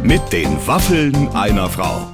Mit den Waffeln einer Frau.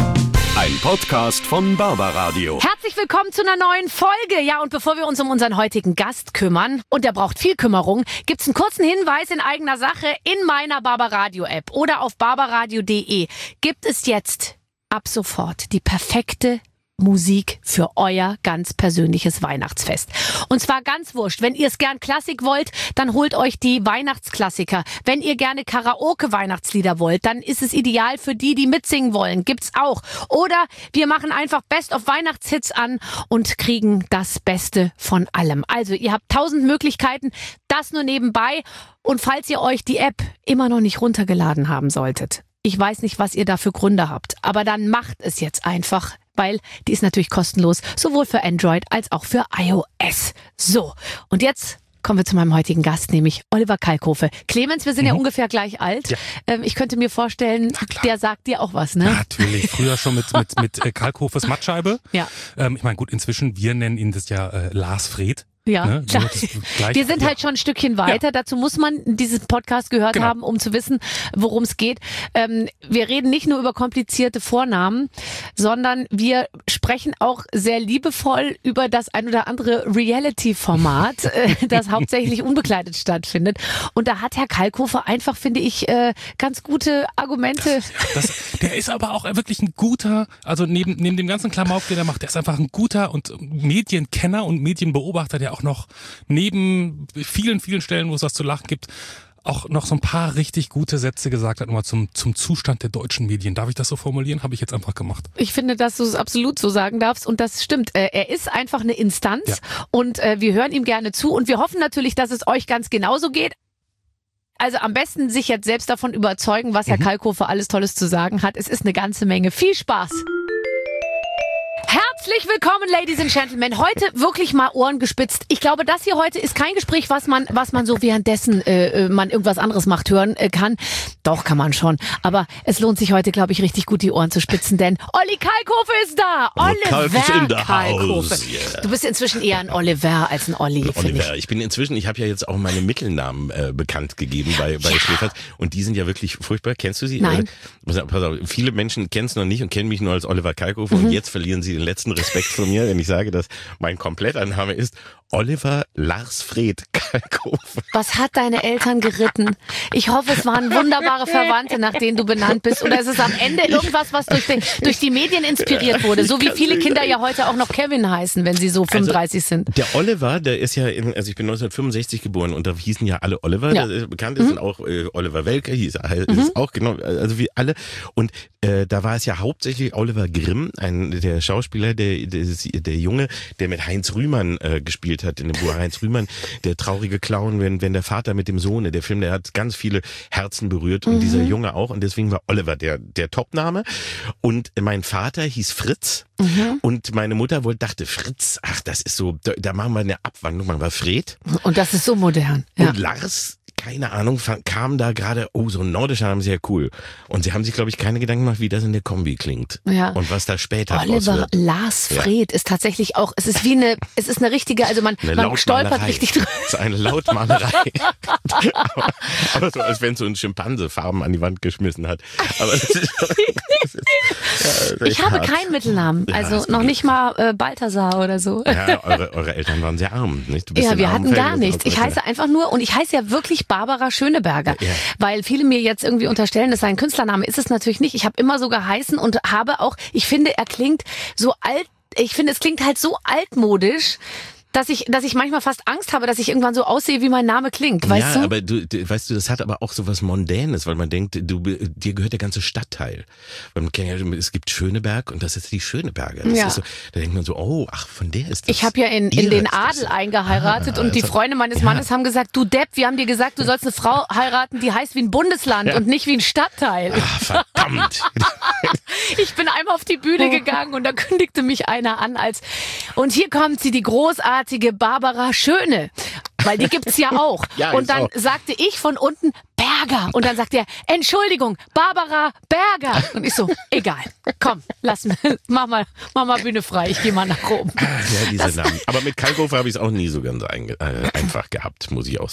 Ein Podcast von Barbaradio. Herzlich willkommen zu einer neuen Folge. Ja, und bevor wir uns um unseren heutigen Gast kümmern, und der braucht viel Kümmerung, gibt's einen kurzen Hinweis in eigener Sache in meiner Barbaradio-App oder auf barbaradio.de. Gibt es jetzt ab sofort die perfekte Musik für euer ganz persönliches Weihnachtsfest. Und zwar ganz wurscht. Wenn ihr es gern Klassik wollt, dann holt euch die Weihnachtsklassiker. Wenn ihr gerne Karaoke-Weihnachtslieder wollt, dann ist es ideal für die, die mitsingen wollen. Gibt's auch. Oder wir machen einfach Best-of-Weihnachtshits an und kriegen das Beste von allem. Also ihr habt 1000 Möglichkeiten, das nur nebenbei. Und falls ihr euch die App immer noch nicht runtergeladen haben solltet, ich weiß nicht, was ihr da für Gründe habt, aber dann macht es jetzt einfach, weil die ist natürlich kostenlos, sowohl für Android als auch für iOS. So, und jetzt kommen wir zu meinem heutigen Gast, nämlich Oliver Kalkofe. Clemens, wir sind ja ungefähr gleich alt. Ja. Ich könnte mir vorstellen, der sagt dir auch was, ne? Ja, natürlich, früher schon mit Kalkhofes Mattscheibe. Ja. Ich meine, gut, inzwischen, wir nennen ihn das ja Lars Fred. Ja, ne? klar. Wir sind halt schon ein Stückchen weiter. Ja. Dazu muss man diesen Podcast gehört haben, um zu wissen, worum es geht. Wir reden nicht nur über komplizierte Vornamen, sondern wir sprechen auch sehr liebevoll über das ein oder andere Reality-Format, das hauptsächlich unbekleidet stattfindet. Und da hat Herr Kalkofe einfach, finde ich, ganz gute Argumente. Der ist aber auch wirklich ein guter, also neben dem ganzen Klamauk, den er macht, der ist einfach ein guter und Medienkenner und Medienbeobachter, der auch noch neben vielen, vielen Stellen, wo es was zu lachen gibt, auch noch so ein paar richtig gute Sätze gesagt hat, nochmal zum Zustand der deutschen Medien. Darf ich das so formulieren? Habe ich jetzt einfach gemacht. Ich finde, dass du es absolut so sagen darfst und das stimmt. Er ist einfach eine Instanz und wir hören ihm gerne zu und wir hoffen natürlich, dass es euch ganz genauso geht. Also am besten sich jetzt selbst davon überzeugen, was Herr Kalkofe alles Tolles zu sagen hat. Es ist eine ganze Menge. Viel Spaß! Herzlich willkommen, Ladies and Gentlemen. Heute wirklich mal Ohren gespitzt. Ich glaube, das hier heute ist kein Gespräch, was man so währenddessen man irgendwas anderes macht, hören kann. Doch, kann man schon. Aber es lohnt sich heute, glaube ich, richtig gut die Ohren zu spitzen, denn Olli Kalkofe ist da. Oliver Kalkofe. Yeah. Du bist inzwischen eher ein Oliver als ein Olli. Oliver. Ich habe ja jetzt auch meine Mittelnamen bekannt gegeben bei Schläfers. Und die sind ja wirklich furchtbar. Kennst du sie? Nein. Pass auf, viele Menschen kennen es noch nicht und kennen mich nur als Oliver Kalkofe. Und jetzt verlieren sie den letzten Respekt von mir, wenn ich sage, dass mein kompletter Name ist Oliver Lars Fred Kalkofe. Was hat deine Eltern geritten? Ich hoffe, es waren wunderbare Verwandte, nach denen du benannt bist. Oder ist es am Ende irgendwas, was durch die Medien inspiriert wurde? So wie viele Kinder ja heute auch noch Kevin heißen, wenn sie so 35 sind. Der Oliver, der ist ja, ich bin 1965 geboren und da hießen ja alle Oliver. Ja. Der bekannt ist und auch Oliver Welke hieß auch, genau, also wie alle. Und da war es ja hauptsächlich Oliver Grimm, der Schauspieler, der Junge, der mit Heinz Rühmann gespielt hat in dem Buch. Heinz Rühmann, der traurige Clown, wenn der Vater mit dem Sohn, der Film, der hat ganz viele Herzen berührt und dieser Junge auch und deswegen war Oliver der Topname und mein Vater hieß Fritz und meine Mutter dachte Fritz, ach das ist so, da machen wir eine Abwandlung, machen wir Fred. Und das ist so modern. Ja. Und Lars, keine Ahnung, kam da gerade, so ein nordischer Name, sehr cool. Und sie haben sich, glaube ich, keine Gedanken gemacht, wie das in der Kombi klingt. Ja. Und was da später Oliver Lars Fred ist tatsächlich auch, es ist eine richtige, also man stolpert richtig drüber. Es ist eine Lautmalerei. aber so, als wenn so ein Schimpanse Farben an die Wand geschmissen hat. Aber das ist ich habe keinen Mittelnamen, also noch nicht mal Balthasar oder so. Ja, eure Eltern waren sehr arm, nicht? Du bist ja, wir hatten gar nichts. Ich heiße einfach nur, und ich heiße ja wirklich Barbara Schöneberger, weil viele mir jetzt irgendwie unterstellen, das sei ein Künstlername, ist es natürlich nicht. Ich habe immer so geheißen und habe auch, ich finde, er klingt so alt, ich finde, es klingt halt so altmodisch, dass ich manchmal fast Angst habe, dass ich irgendwann so aussehe, wie mein Name klingt, weißt du? Ja, aber weißt du, das hat aber auch so was Mondänes, weil man denkt, dir gehört der ganze Stadtteil. Weil man kennt ja, es gibt Schöneberg und das ist die Schöneberger. Das ist so, da denkt man so, von der ist das. Ich habe ja in den Adel eingeheiratet und die Freunde meines Mannes haben gesagt, du Depp, wir haben dir gesagt, du sollst eine Frau heiraten, die heißt wie ein Bundesland und nicht wie ein Stadtteil. Ach, verdammt. Ich bin einmal auf die Bühne gegangen und da kündigte mich einer an und hier kommt sie, die großartige Barbara Schöne. Weil die gibt's ja auch. Ja, und dann sagte ich von unten Berger. Und dann sagt er, Entschuldigung, Barbara Berger. Und ich so, egal. Komm, mach mal Bühne frei. Ich gehe mal nach oben. Ja, diese Namen. Aber mit Kalkofe habe ich es auch nie so ganz einfach gehabt, muss ich auch sagen.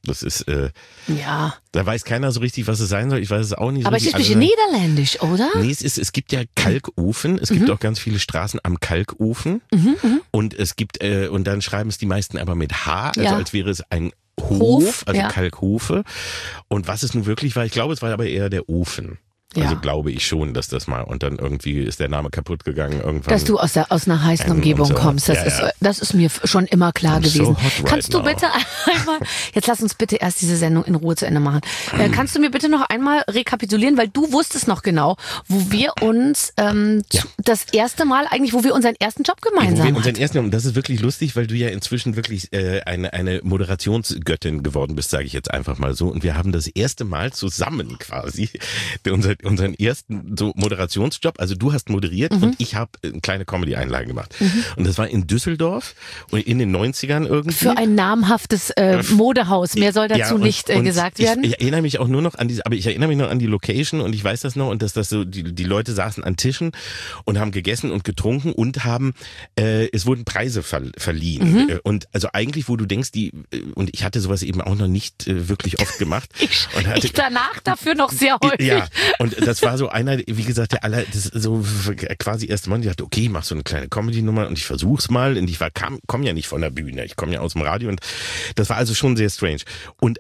Das ist, Ja. da weiß keiner so richtig, was es sein soll. Ich weiß es auch nicht. Aber so, es ist ein bisschen niederländisch, oder? Nee, es gibt ja Kalkofen. Es gibt auch ganz viele Straßen am Kalkofen. Und es gibt, und dann schreiben es die meisten aber mit H, also als wäre es ein Hof, also Kalkhofe. Und was es nun wirklich war, ich glaube, es war aber eher der Ofen. Also glaube ich schon, dass das mal, und dann irgendwie ist der Name kaputt gegangen irgendwann. Dass du aus einer heißen Umgebung kommst, das ist mir schon immer klar gewesen. So kannst du bitte einmal, jetzt lass uns bitte erst diese Sendung in Ruhe zu Ende machen. Kannst du mir bitte noch einmal rekapitulieren, weil du wusstest noch genau, wo wir uns das erste Mal eigentlich, wo wir unseren ersten Job gemeinsam hatten. Und das ist wirklich lustig, weil du ja inzwischen wirklich eine Moderationsgöttin geworden bist, sage ich jetzt einfach mal so. Und wir haben das erste Mal zusammen quasi unseren ersten so Moderationsjob, also du hast moderiert und ich habe eine kleine Comedy-Einlage gemacht. Und das war in Düsseldorf und in den 90ern irgendwie. Für ein namhaftes Modehaus, mehr soll dazu nicht gesagt werden. Ich erinnere mich auch nur noch an ich erinnere mich noch an die Location und ich weiß das noch und dass das so, die Leute saßen an Tischen und haben gegessen und getrunken und haben, es wurden Preise verliehen. Und also eigentlich, wo du denkst, und ich hatte sowas eben auch noch nicht wirklich oft gemacht. Ich danach dafür noch sehr häufig. Ja, und das war so einer, wie gesagt, das so quasi erste Mal, ich dachte, okay, ich mach so eine kleine Comedy-Nummer und ich versuch's mal. Und ich komme ja nicht von der Bühne, ich komme ja aus dem Radio und das war also schon sehr strange. Und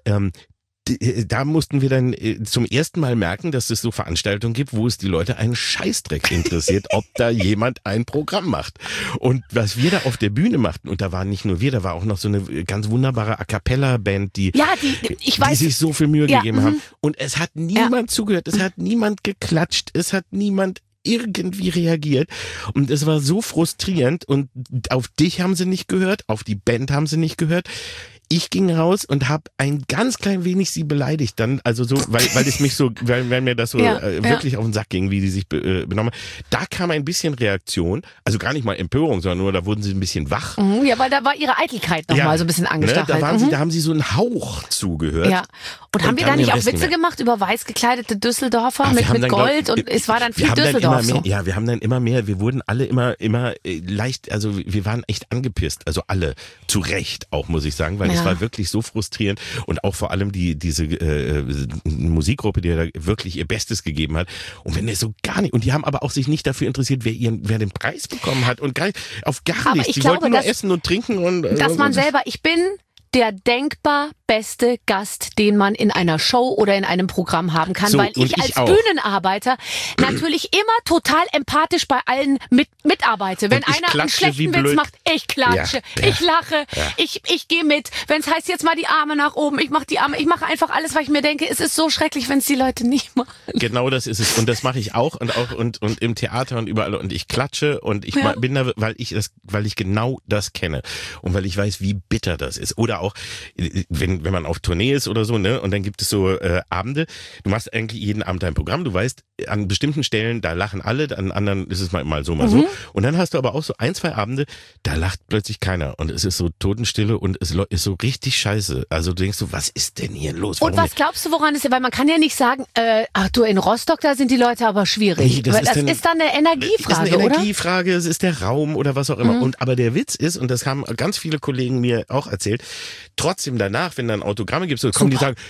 da mussten wir dann zum ersten Mal merken, dass es so Veranstaltungen gibt, wo es die Leute einen Scheißdreck interessiert, ob da jemand ein Programm macht. Und was wir da auf der Bühne machten, und da waren nicht nur wir, da war auch noch so eine ganz wunderbare A-Cappella-Band, die sich so viel Mühe gegeben haben. Und es hat niemand zugehört, es hat niemand geklatscht, es hat niemand irgendwie reagiert und es war so frustrierend und auf dich haben sie nicht gehört, auf die Band haben sie nicht gehört. Ich ging raus und habe ein ganz klein wenig sie beleidigt dann, also so, weil es mich so, weil mir das so wirklich auf den Sack ging, wie die sich benommen haben. Da kam ein bisschen Reaktion, also gar nicht mal Empörung, sondern nur, da wurden sie ein bisschen wach. Ja, weil da war ihre Eitelkeit nochmal so ein bisschen angestachelt. Ne, da haben sie so einen Hauch zugehört. Ja. Und haben wir da nicht auch Witze gemacht über weiß gekleidete Düsseldorfer mit Gold und es war dann viel Düsseldorf so? Ja, wir haben dann immer mehr, wir wurden alle immer leicht, also wir waren echt angepisst, also alle, zu Recht auch, muss ich sagen, weil es war wirklich so frustrierend und auch vor allem diese Musikgruppe, die da wirklich ihr Bestes gegeben hat. Und wenn es so gar nicht, und die haben aber auch sich nicht dafür interessiert, wer den Preis bekommen hat und gar nichts. Die wollten nur essen und trinken und dass man selber, ich bin der denkbar beste Gast, den man in einer Show oder in einem Programm haben kann, weil ich als Bühnenarbeiter natürlich immer total empathisch bei allen mitarbeite. Wenn einer einen schlechten Witz macht, ich klatsche, ich lache, ich gehe mit. Wenn es heißt, jetzt mal die Arme nach oben, ich mache die Arme, ich mache einfach alles, weil ich mir denke, es ist so schrecklich, wenn es die Leute nicht machen. Genau das ist es. Und das mache ich auch und im Theater und überall. Und ich klatsche und ich bin da, weil ich genau das kenne und weil ich weiß, wie bitter das ist. Oder auch, wenn man auf Tournee ist oder so, ne, und dann gibt es so Abende, du machst eigentlich jeden Abend dein Programm, du weißt, an bestimmten Stellen, da lachen alle, an anderen ist es mal so, mal so. Und dann hast du aber auch so 1, 2 Abende, da lacht plötzlich keiner und es ist so Totenstille und es ist so richtig scheiße. Also du denkst so, was ist denn hier los? Warum und was glaubst du, woran ist weil man kann ja nicht sagen, ach du, in Rostock, da sind die Leute aber schwierig. Nee, das ist dann eine Energiefrage, ist eine Energiefrage, es ist der Raum oder was auch immer. Aber der Witz ist, und das haben ganz viele Kollegen mir auch erzählt, trotzdem danach, wenn dann Autogramme gibt, so kommen die sagen,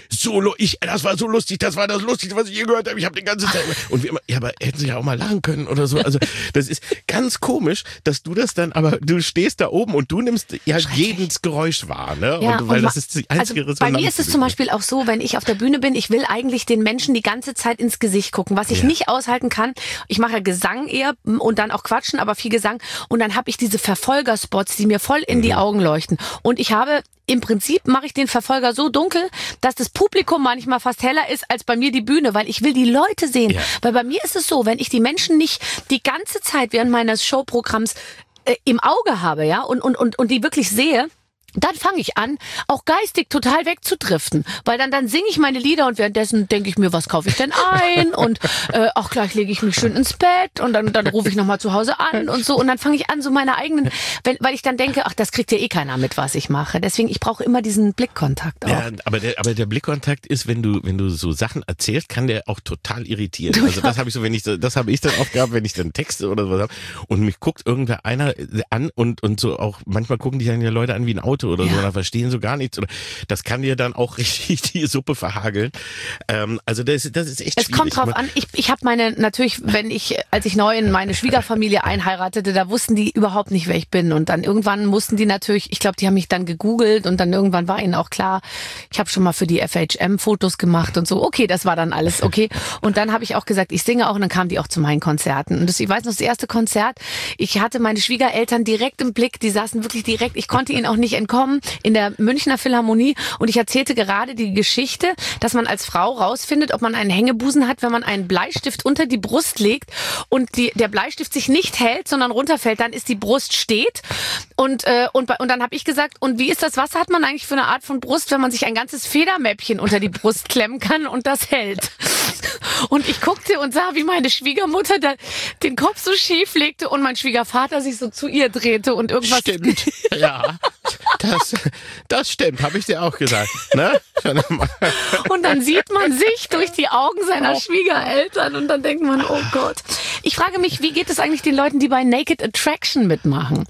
das war so lustig, das war das Lustigste, was ich je gehört habe, ich habe den ganzen Tag. Und wir immer, ja, aber hätten sie ja auch mal lachen können oder so. Also das ist ganz komisch, dass du das dann, aber du stehst da oben und du nimmst ja jedes Geräusch wahr, ne? Ja, und weil das ist die einzige Resonanz. Bei mir ist es zum Beispiel auch so, wenn ich auf der Bühne bin, ich will eigentlich den Menschen die ganze Zeit ins Gesicht gucken, was ich nicht aushalten kann. Ich mache ja Gesang eher und dann auch Quatschen, aber viel Gesang. Und dann habe ich diese Verfolgerspots, die mir voll in die Augen leuchten. Und im Prinzip mache ich den Verfolger so dunkel, dass das Publikum manchmal fast heller ist als bei mir die Bühne, weil ich will die Leute sehen. Ja. Weil bei mir ist es so, wenn ich die Menschen nicht die ganze Zeit während meines Showprogramms im Auge habe, ja, und die wirklich sehe, dann fange ich an, auch geistig total wegzudriften, weil dann singe ich meine Lieder und währenddessen denke ich mir, was kaufe ich denn ein und auch gleich lege ich mich schön ins Bett und dann rufe ich nochmal zu Hause an und so und dann fange ich an, so meine eigenen, weil ich dann denke, ach, das kriegt ja eh keiner mit, was ich mache. Deswegen, ich brauche immer diesen Blickkontakt auch. Ja, aber der Blickkontakt ist, wenn du so Sachen erzählst, kann der auch total irritieren. Also das habe ich so, das habe ich dann oft gehabt, wenn ich dann Texte oder sowas habe und mich guckt einer an und so auch, manchmal gucken die dann ja Leute an wie ein Auto Worte oder so, da verstehen so gar nichts. Oder das kann dir dann auch richtig die Suppe verhageln. Also das ist echt schwierig. Es kommt drauf an. Ich habe als ich neu in meine Schwiegerfamilie einheiratete, da wussten die überhaupt nicht, wer ich bin. Und dann irgendwann mussten die natürlich, ich glaube, die haben mich dann gegoogelt und dann irgendwann war ihnen auch klar, ich habe schon mal für die FHM Fotos gemacht und so. Okay, das war dann alles okay. Und dann habe ich auch gesagt, ich singe auch und dann kamen die auch zu meinen Konzerten. Und ich weiß noch, das erste Konzert, ich hatte meine Schwiegereltern direkt im Blick, die saßen wirklich direkt, ich konnte ihnen auch nicht entkommen, in der Münchner Philharmonie und ich erzählte gerade die Geschichte, dass man als Frau rausfindet, ob man einen Hängebusen hat, wenn man einen Bleistift unter die Brust legt und der Bleistift sich nicht hält, sondern runterfällt, dann ist die Brust steht und dann habe ich gesagt, und wie ist das, was hat man eigentlich für eine Art von Brust, wenn man sich ein ganzes Federmäppchen unter die Brust klemmen kann und das hält? Und ich guckte und sah, wie meine Schwiegermutter den Kopf so schief legte und mein Schwiegervater sich so zu ihr drehte und irgendwas... Stimmt, ja. Das stimmt, habe ich dir auch gesagt. Ne? Und dann sieht man sich durch die Augen seiner Schwiegereltern und dann denkt man, oh Gott. Ich frage mich, wie geht es eigentlich den Leuten, die bei Naked Attraction mitmachen?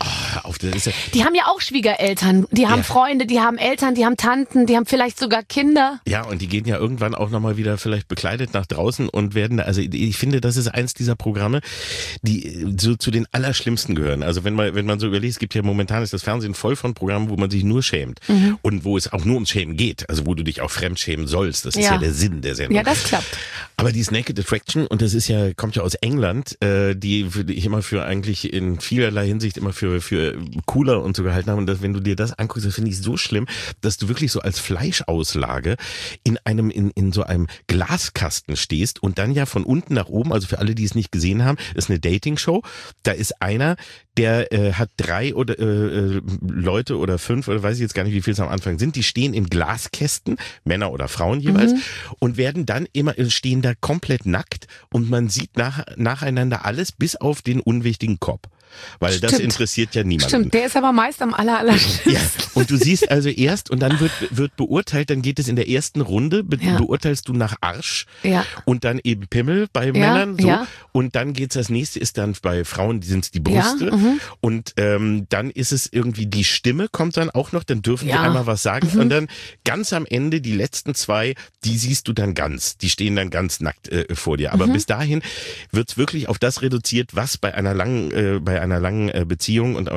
Die haben ja auch Schwiegereltern, die haben Freunde, die haben Eltern, die haben Tanten, die haben vielleicht sogar Kinder. Ja, und die gehen ja irgendwann auch nochmal wieder vielleicht bekleidet nach draußen und werden, also ich finde, das ist eins dieser Programme, die so zu den Allerschlimmsten gehören. Also wenn man so überlegt, es gibt ja momentan ist das Fernsehen voll von Programmen, wo man sich nur schämt und wo es auch nur ums Schämen geht, also wo du dich auch fremd schämen sollst. Das ist ja der Sinn der Sendung. Ja, das klappt. Aber die Naked Attraction, und das kommt ja aus England, die ich immer für eigentlich in vielerlei Hinsicht immer für cooler und so gehalten habe. Und dass, wenn du dir das anguckst, das finde ich so schlimm, dass du wirklich so als Fleischauslage in so einem Glaskasten stehst und dann ja von unten nach oben, also für alle, die es nicht gesehen haben, ist eine Dating-Show. Da ist einer, der hat 3 oder Leute oder 5 oder weiß ich jetzt gar nicht, wie viel es am Anfang sind, die stehen in Glaskästen, Männer oder Frauen jeweils, und werden dann stehen da komplett nackt und man sieht nacheinander alles bis auf den unwichtigen Kopf. Weil das interessiert ja niemanden. Stimmt, der ist aber meist am allerschlimmsten. Ja, und du siehst also erst und dann wird beurteilt, dann geht es in der ersten Runde, beurteilst du nach Arsch und dann eben Pimmel bei Männern so und dann geht's, das nächste ist dann bei Frauen, sind es die Brüste und dann ist es irgendwie die Stimme kommt dann auch noch, dann dürfen die einmal was sagen und dann ganz am Ende die letzten 2, die siehst du dann die stehen dann ganz nackt vor dir, aber bis dahin wird's wirklich auf das reduziert, was bei einer langen Beziehung und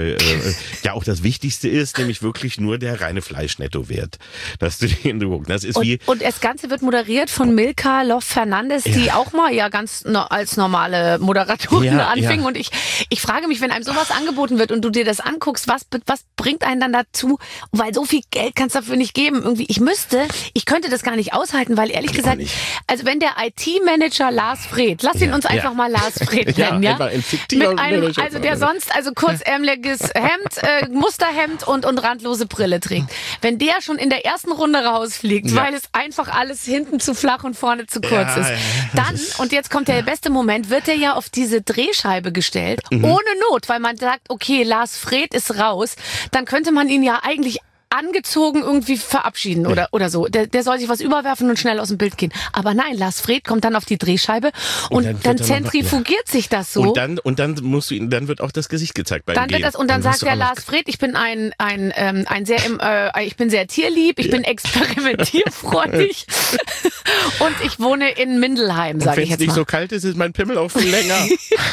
ja auch das Wichtigste ist, nämlich wirklich nur der reine Fleischnettowert, dass du den guckst. Das ist und das Ganze wird moderiert von Milka Love Fernandes, die auch mal ganz als normale Moderatorin anfing und ich frage mich, wenn einem sowas angeboten wird und du dir das anguckst, was bringt einen dann dazu, weil so viel Geld kannst du dafür nicht geben. Irgendwie, ich könnte das gar nicht aushalten, weil ehrlich gesagt, also wenn der IT-Manager Lars Fred, lass ihn uns einfach mal Lars Fred nennen, mit einem, also der sonst kurzärmeliges Hemd, Musterhemd und randlose Brille trägt. Wenn der schon in der ersten Runde rausfliegt, weil es einfach alles hinten zu flach und vorne zu kurz ist, dann, und jetzt kommt der beste Moment, wird er ja auf diese Drehscheibe gestellt, ohne Not, weil man sagt, okay, Lars Fred ist raus, dann könnte man ihn ja eigentlich angezogen irgendwie verabschieden oder so. Der soll sich was überwerfen und schnell aus dem Bild gehen. Aber nein, Lars Fred kommt dann auf die Drehscheibe und dann zentrifugiert sich das so. Und dann wird auch das Gesicht gezeigt bei dann wird das, und dann sagt der Lars Fred, ich bin ich bin sehr tierlieb, ich bin experimentierfreudig und ich wohne in Mindelheim, sage ich jetzt mal. Wenn es nicht so kalt ist mein Pimmel auch viel länger.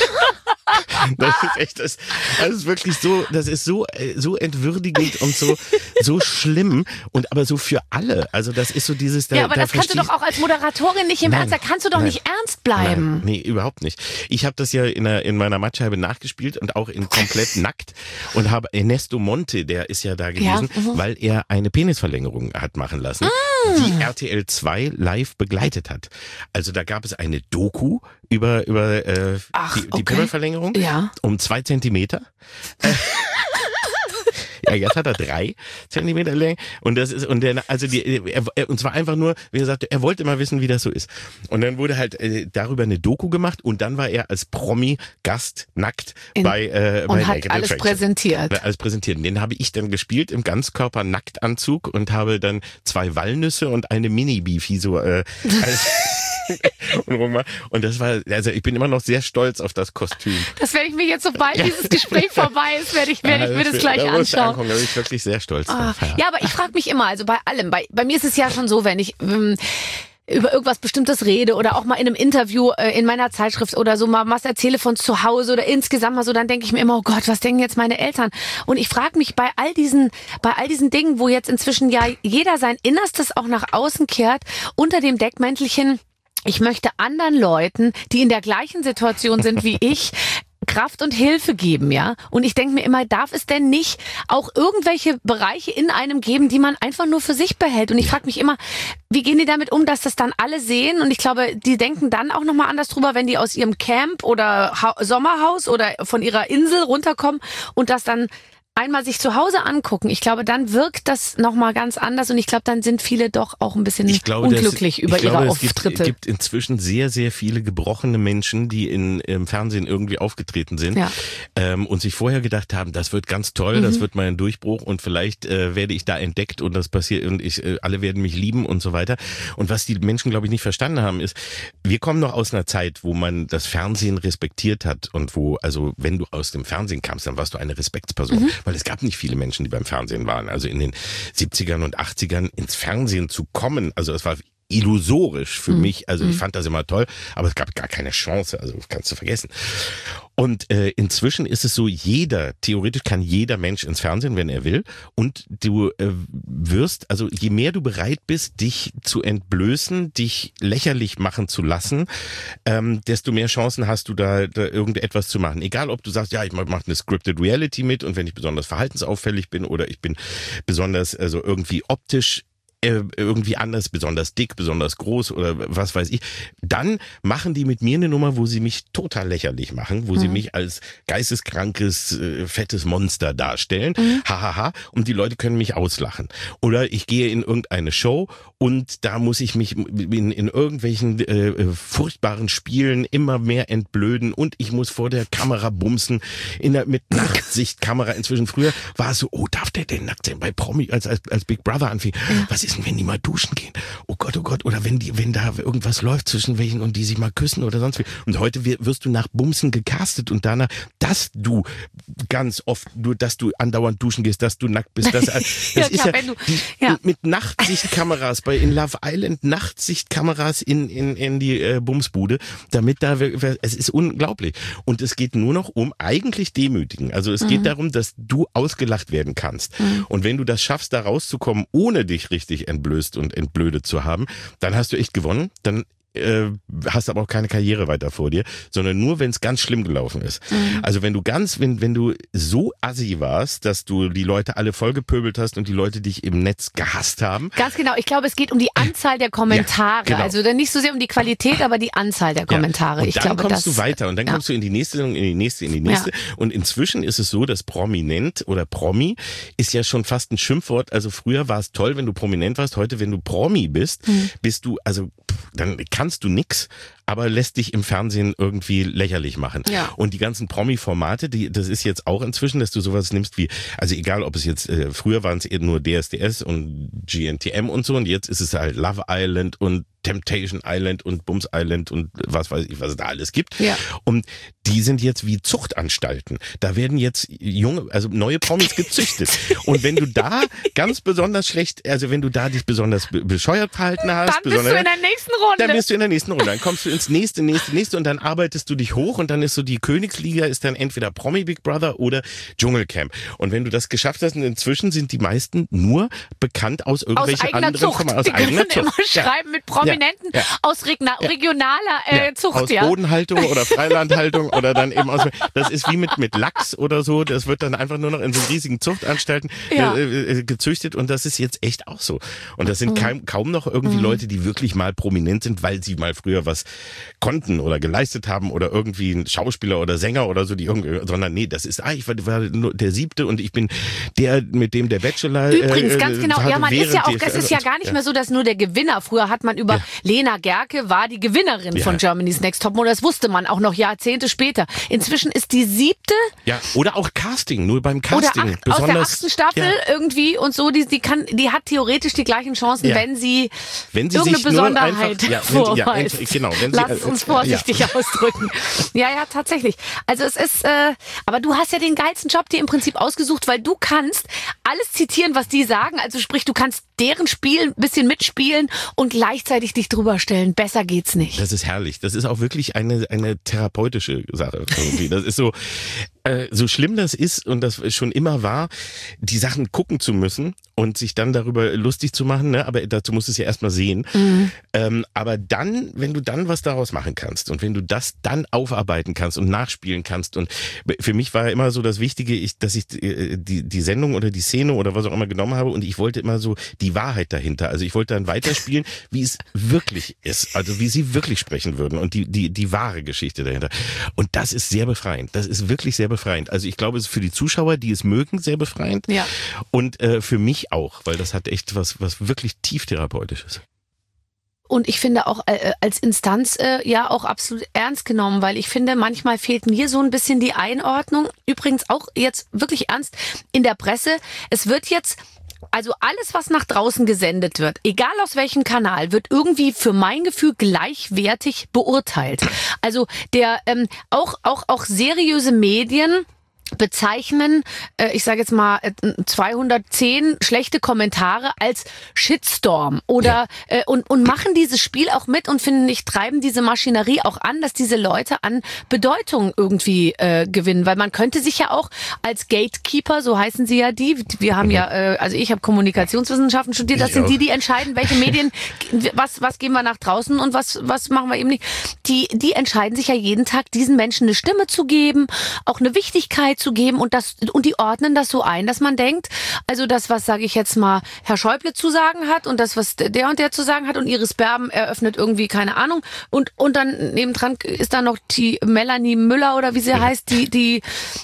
Das ist echt, das ist wirklich so, das ist so entwürdigend und so schlimm und aber so für alle. Also das ist so dieses... aber das kannst du doch auch als Moderatorin nicht im Ernst, da kannst du doch nicht ernst bleiben. Nee, überhaupt nicht. Ich habe das ja in meiner Mattscheibe nachgespielt und auch in komplett nackt und habe Ernesto Monte, der ist ja da gewesen, weil er eine Penisverlängerung hat machen lassen, die RTL 2 live begleitet hat. Also da gab es eine Doku über die Pimmelverlängerung um 2 Zentimeter. Ja, jetzt hat er 3 Zentimeter Länge und und zwar einfach nur, wie gesagt, er wollte mal wissen, wie das so ist. Und dann wurde halt darüber eine Doku gemacht und dann war er als Promi-Gast nackt bei hat alles präsentiert. Alles präsentiert. Den habe ich dann gespielt im Ganzkörper-Nacktanzug und habe dann 2 Walnüsse und eine Mini-Beefy so Und das war, also ich bin immer noch sehr stolz auf das Kostüm. Das werde ich mir jetzt, sobald dieses Gespräch vorbei ist, werde ich mir das gleich anschauen. Da bin ich wirklich sehr stolz drauf. Ja, aber ich frage mich immer, also bei allem, bei mir ist es ja schon so, wenn ich über irgendwas Bestimmtes rede oder auch mal in einem Interview in meiner Zeitschrift oder so mal was erzähle von zu Hause oder insgesamt mal so, dann denke ich mir immer, oh Gott, was denken jetzt meine Eltern? Und ich frage mich bei all diesen Dingen, wo jetzt inzwischen ja jeder sein Innerstes auch nach außen kehrt, unter dem Deckmäntelchen, ich möchte anderen Leuten, die in der gleichen Situation sind wie ich, Kraft und Hilfe geben, ja. Und ich denke mir immer, darf es denn nicht auch irgendwelche Bereiche in einem geben, die man einfach nur für sich behält? Und ich frage mich immer, wie gehen die damit um, dass das dann alle sehen? Und ich glaube, die denken dann auch nochmal anders drüber, wenn die aus ihrem Camp oder Sommerhaus oder von ihrer Insel runterkommen und das dann einmal sich zu Hause angucken. Ich glaube, dann wirkt das nochmal ganz anders und ich glaube, dann sind viele doch auch ein bisschen unglücklich über ihre Auftritte. Es gibt inzwischen sehr, sehr viele gebrochene Menschen, die im Fernsehen irgendwie aufgetreten sind und sich vorher gedacht haben, das wird ganz toll, das wird mal ein Durchbruch und vielleicht werde ich da entdeckt und das passiert und alle werden mich lieben und so weiter. Und was die Menschen, glaube ich, nicht verstanden haben, ist, wir kommen noch aus einer Zeit, wo man das Fernsehen respektiert hat und wo, also wenn du aus dem Fernsehen kamst, dann warst du eine Respektsperson. Weil es gab nicht viele Menschen, die beim Fernsehen waren. Also in den 70ern und 80ern ins Fernsehen zu kommen, also es war illusorisch für mich. Also ich fand das immer toll, aber es gab gar keine Chance. Also kannst du vergessen. Und inzwischen ist es so, theoretisch kann jeder Mensch ins Fernsehen, wenn er will. Und du wirst, also je mehr du bereit bist, dich zu entblößen, dich lächerlich machen zu lassen, desto mehr Chancen hast du da irgendetwas zu machen. Egal, ob du sagst, ja, ich mache eine Scripted Reality mit und wenn ich besonders verhaltensauffällig bin oder ich bin besonders, also irgendwie optisch irgendwie anders, besonders dick, besonders groß oder was weiß ich, dann machen die mit mir eine Nummer, wo sie mich total lächerlich machen, wo sie mich als geisteskrankes, fettes Monster darstellen, hahaha, und die Leute können mich auslachen. Oder ich gehe in irgendeine Show und da muss ich mich in irgendwelchen furchtbaren Spielen immer mehr entblöden und ich muss vor der Kamera bumsen, mit Nachtsichtkamera. Inzwischen, früher war es so, oh, darf der denn nackt sein? Bei Promi, als Big Brother anfing, was ist denn, wenn die mal duschen gehen? Oh Gott, oder wenn da irgendwas läuft zwischen welchen und die sich mal küssen oder sonst wie. Und heute wirst du nach Bumsen gecastet und danach, dass du ganz oft, dass du andauernd duschen gehst, dass du nackt bist. Das ist mit Nachtsichtkameras, in Love Island Nachtsichtkameras in die Bumsbude, damit es ist unglaublich. Und es geht nur noch um eigentlich Demütigen. Also es geht darum, dass du ausgelacht werden kannst. Und wenn du das schaffst, da rauszukommen, ohne dich richtig entblößt und entblödet zu haben, dann hast du echt gewonnen. Dann hast aber auch keine Karriere weiter vor dir, sondern nur, wenn es ganz schlimm gelaufen ist. Also wenn du so assi warst, dass du die Leute alle vollgepöbelt hast und die Leute dich im Netz gehasst haben. Ganz genau. Ich glaube, es geht um die Anzahl der Kommentare. Ja, genau. Also nicht so sehr um die Qualität, aber die Anzahl der Kommentare. Und dann kommst du weiter und dann kommst du in die nächste Sendung, in die nächste. Ja. Und inzwischen ist es so, dass Prominent oder Promi ist ja schon fast ein Schimpfwort. Also früher war es toll, wenn du prominent warst. Heute, wenn du Promi bist, bist du, also dann kannst du nix, aber lässt dich im Fernsehen irgendwie lächerlich machen. Ja. Und die ganzen Promi-Formate, das ist jetzt auch inzwischen, dass du sowas nimmst wie, also egal ob es jetzt, früher waren es eher nur DSDS und GNTM und so und jetzt ist es halt Love Island und Temptation Island und Bums Island und was weiß ich, was es da alles gibt. Ja. Und die sind jetzt wie Zuchtanstalten. Da werden jetzt neue Promis gezüchtet. Und wenn du da ganz besonders schlecht, also wenn du da dich besonders bescheuert verhalten hast, dann bist du in der nächsten Runde. Dann bist du in der nächsten Runde. Dann kommst du ins nächste und dann arbeitest du dich hoch und dann ist so die Königsliga ist dann entweder Promi Big Brother oder Dschungelcamp. Und wenn du das geschafft hast, und inzwischen sind die meisten nur bekannt aus irgendwelchen anderen Formaten. Aus eigener Zucht. Immer schreiben mit Prominenten aus regionaler Zucht. Aus Bodenhaltung oder Freilandhaltung oder dann eben aus, das ist wie mit Lachs oder so, das wird dann einfach nur noch in so riesigen Zuchtanstalten gezüchtet und das ist jetzt echt auch so. Und das sind kaum noch irgendwie Leute, die wirklich mal prominent sind, weil sie mal früher was konnten oder geleistet haben oder irgendwie ein Schauspieler oder Sänger oder so, sondern nee, das ist, ich war nur der 7. und ich bin der, mit dem der Bachelor. Übrigens, ganz genau, ja, man ist ja auch, es ist ja gar nicht mehr so, dass nur der Gewinner, früher hat man über oder Lena Gerke war die Gewinnerin von Germany's Next Topmodel. Das wusste man auch noch Jahrzehnte später. Inzwischen ist die 7. Ja, oder auch Casting, nur beim Casting. Oder aus der 8. Staffel irgendwie und so, die hat theoretisch die gleichen Chancen, wenn sie irgendeine Besonderheit vorweist. Lass uns vorsichtig ausdrücken. Ja, tatsächlich. Also es ist, aber du hast ja den geilsten Job dir im Prinzip ausgesucht, weil du kannst alles zitieren, was die sagen. Also sprich, du kannst deren Spiel ein bisschen mitspielen und gleichzeitig dich drüber stellen. Besser geht's nicht. Das ist herrlich. Das ist auch wirklich eine therapeutische Sache irgendwie. Das ist so schlimm das ist und das schon immer war, die Sachen gucken zu müssen und sich dann darüber lustig zu machen, ne? Aber dazu musst du es ja erstmal sehen. Aber dann, wenn du dann was daraus machen kannst und wenn du das dann aufarbeiten kannst und nachspielen kannst und für mich war immer so das Wichtige, dass ich die Sendung oder die Szene oder was auch immer genommen habe und ich wollte immer so die Wahrheit dahinter. Also ich wollte dann weiterspielen, wie es wirklich ist, also wie sie wirklich sprechen würden und die wahre Geschichte dahinter. Und das ist sehr befreiend. Das ist wirklich sehr befreiend. Also ich glaube, es ist für die Zuschauer, die es mögen, sehr befreiend. Ja. Und für mich auch, weil das hat echt was wirklich tief Therapeutisches. Und ich finde auch als Instanz auch absolut ernst genommen, weil ich finde, manchmal fehlt mir so ein bisschen die Einordnung. Übrigens auch jetzt wirklich ernst in der Presse. Es wird jetzt, also alles, was nach draußen gesendet wird, egal aus welchem Kanal, wird irgendwie für mein Gefühl gleichwertig beurteilt. Also auch seriöse Medien bezeichnen, ich sage jetzt mal 210 schlechte Kommentare als Shitstorm oder und machen dieses Spiel auch mit und finde ich, treiben diese Maschinerie auch an, dass diese Leute an Bedeutung irgendwie gewinnen, weil man könnte sich ja auch als Gatekeeper, so heißen sie ja wir haben also ich habe Kommunikationswissenschaften studiert, das sind die entscheiden, welche Medien, was geben wir nach draußen und was machen wir eben nicht. Die entscheiden sich ja jeden Tag, diesen Menschen eine Stimme zu geben, auch eine Wichtigkeit zu geben und die ordnen das so ein, dass man denkt, also das, was, sage ich jetzt mal, Herr Schäuble zu sagen hat und das, was der und der zu sagen hat und Iris Berben eröffnet irgendwie, keine Ahnung, und dann nebendran ist da noch die Melanie Müller oder wie sie heißt, die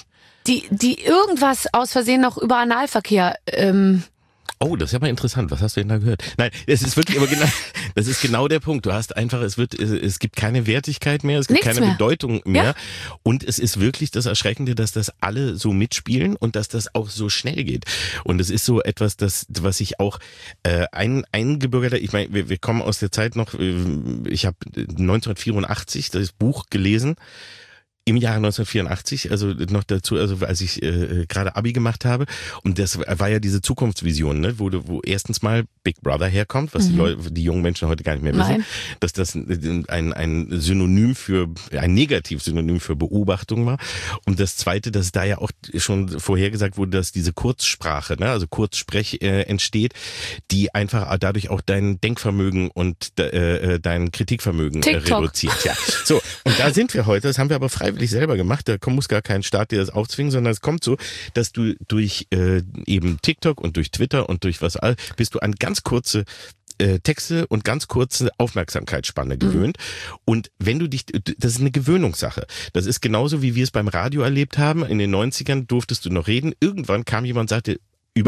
irgendwas aus Versehen noch über Analverkehr Oh, das ist ja mal interessant. Was hast du denn da gehört? Nein, es ist wirklich, aber genau, das ist genau der Punkt. Du hast einfach, es gibt keine Wertigkeit mehr, es gibt keine Bedeutung mehr. Ja. Und es ist wirklich das Erschreckende, dass das alle so mitspielen und dass das auch so schnell geht. Und es ist so etwas, was ich auch eingebürgert habe. Ich meine, wir kommen aus der Zeit noch, ich habe 1984 das Buch gelesen. Im Jahre 1984, also noch dazu, also als ich gerade Abi gemacht habe, und das war ja diese Zukunftsvision, ne, wo erstens mal Big Brother herkommt, was die jungen Menschen heute gar nicht mehr wissen, dass das ein Synonym ein Negativ-Synonym für Beobachtung war, und das Zweite, dass da ja auch schon vorhergesagt wurde, dass diese Kurzsprache, ne, also Kurzsprech entsteht, die einfach dadurch auch dein Denkvermögen und dein Kritikvermögen reduziert. Ja, so, und da sind wir heute, das haben wir aber freiwillig selber gemacht, da muss gar kein Staat dir das aufzwingen, sondern es kommt so, dass du durch eben TikTok und durch Twitter und durch was all, bist du an ganz kurze Texte und ganz kurze Aufmerksamkeitsspanne gewöhnt. Und wenn du dich, das ist eine Gewöhnungssache. Das ist genauso, wie wir es beim Radio erlebt haben. In den 90ern durftest du noch reden. Irgendwann kam jemand und sagte, über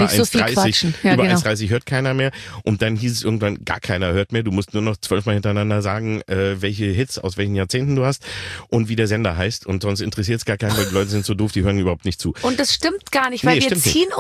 1,30 hört keiner mehr. Und dann hieß es irgendwann, gar keiner hört mehr. Du musst nur noch 12 Mal hintereinander sagen, welche Hits aus welchen Jahrzehnten du hast und wie der Sender heißt. Und sonst interessiert es gar keinen, weil die Leute sind so doof, die hören überhaupt nicht zu. Und das stimmt gar nicht, weil wir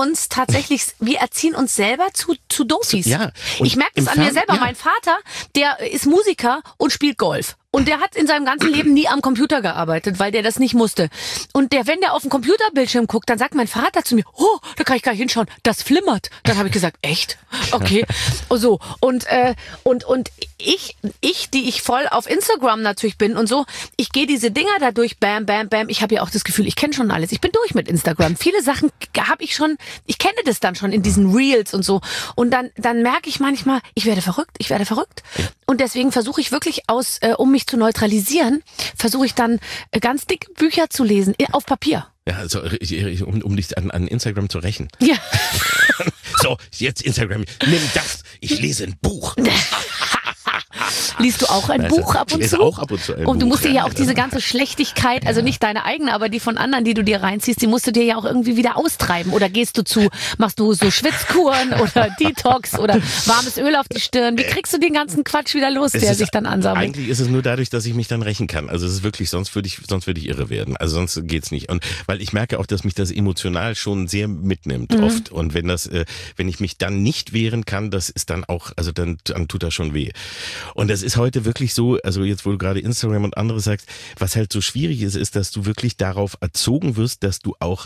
erziehen uns selber zu Doofies. Ja, ich merke das an mir selber. Ja. Mein Vater, der ist Musiker und spielt Golf. Und der hat in seinem ganzen Leben nie am Computer gearbeitet, weil der das nicht musste. Und wenn der auf den Computerbildschirm guckt, dann sagt mein Vater zu mir, oh, da kann ich gar nicht hinschauen, das flimmert. Dann habe ich gesagt, echt? Okay. So. Und ich, die ich voll auf Instagram natürlich bin und so, ich gehe diese Dinger da durch, bam, bam, bam. Ich habe ja auch das Gefühl, ich kenne schon alles. Ich bin durch mit Instagram. Viele Sachen habe ich schon, ich kenne das dann schon in diesen Reels und so. Und dann merke ich manchmal, ich werde verrückt. Und deswegen versuche ich wirklich um mich zu neutralisieren, versuche ich dann ganz dicke Bücher zu lesen, auf Papier. Ja, also um dich an Instagram zu rächen. Ja. So, jetzt Instagram. Nimm das. Ich lese ein Buch. Liest du auch ein Buch ab und zu? Ich lese auch ab und zu ein Buch. Und du musst dir ja auch diese ganze Schlechtigkeit, also nicht deine eigene, aber die von anderen, die du dir reinziehst, die musst du dir ja auch irgendwie wieder austreiben. Oder machst du so Schwitzkuren oder Detox oder warmes Öl auf die Stirn? Wie kriegst du den ganzen Quatsch wieder los, der sich dann ansammelt? Eigentlich ist es nur dadurch, dass ich mich dann rächen kann. Also es ist wirklich, sonst würde ich irre werden. Also sonst geht's nicht. Und weil ich merke auch, dass mich das emotional schon sehr mitnimmt oft. Und wenn ich mich dann nicht wehren kann, das ist dann auch, also dann tut das schon weh. Und das ist heute wirklich so, also jetzt, wo du gerade Instagram und andere sagst, was halt so schwierig ist, dass du wirklich darauf erzogen wirst, dass du auch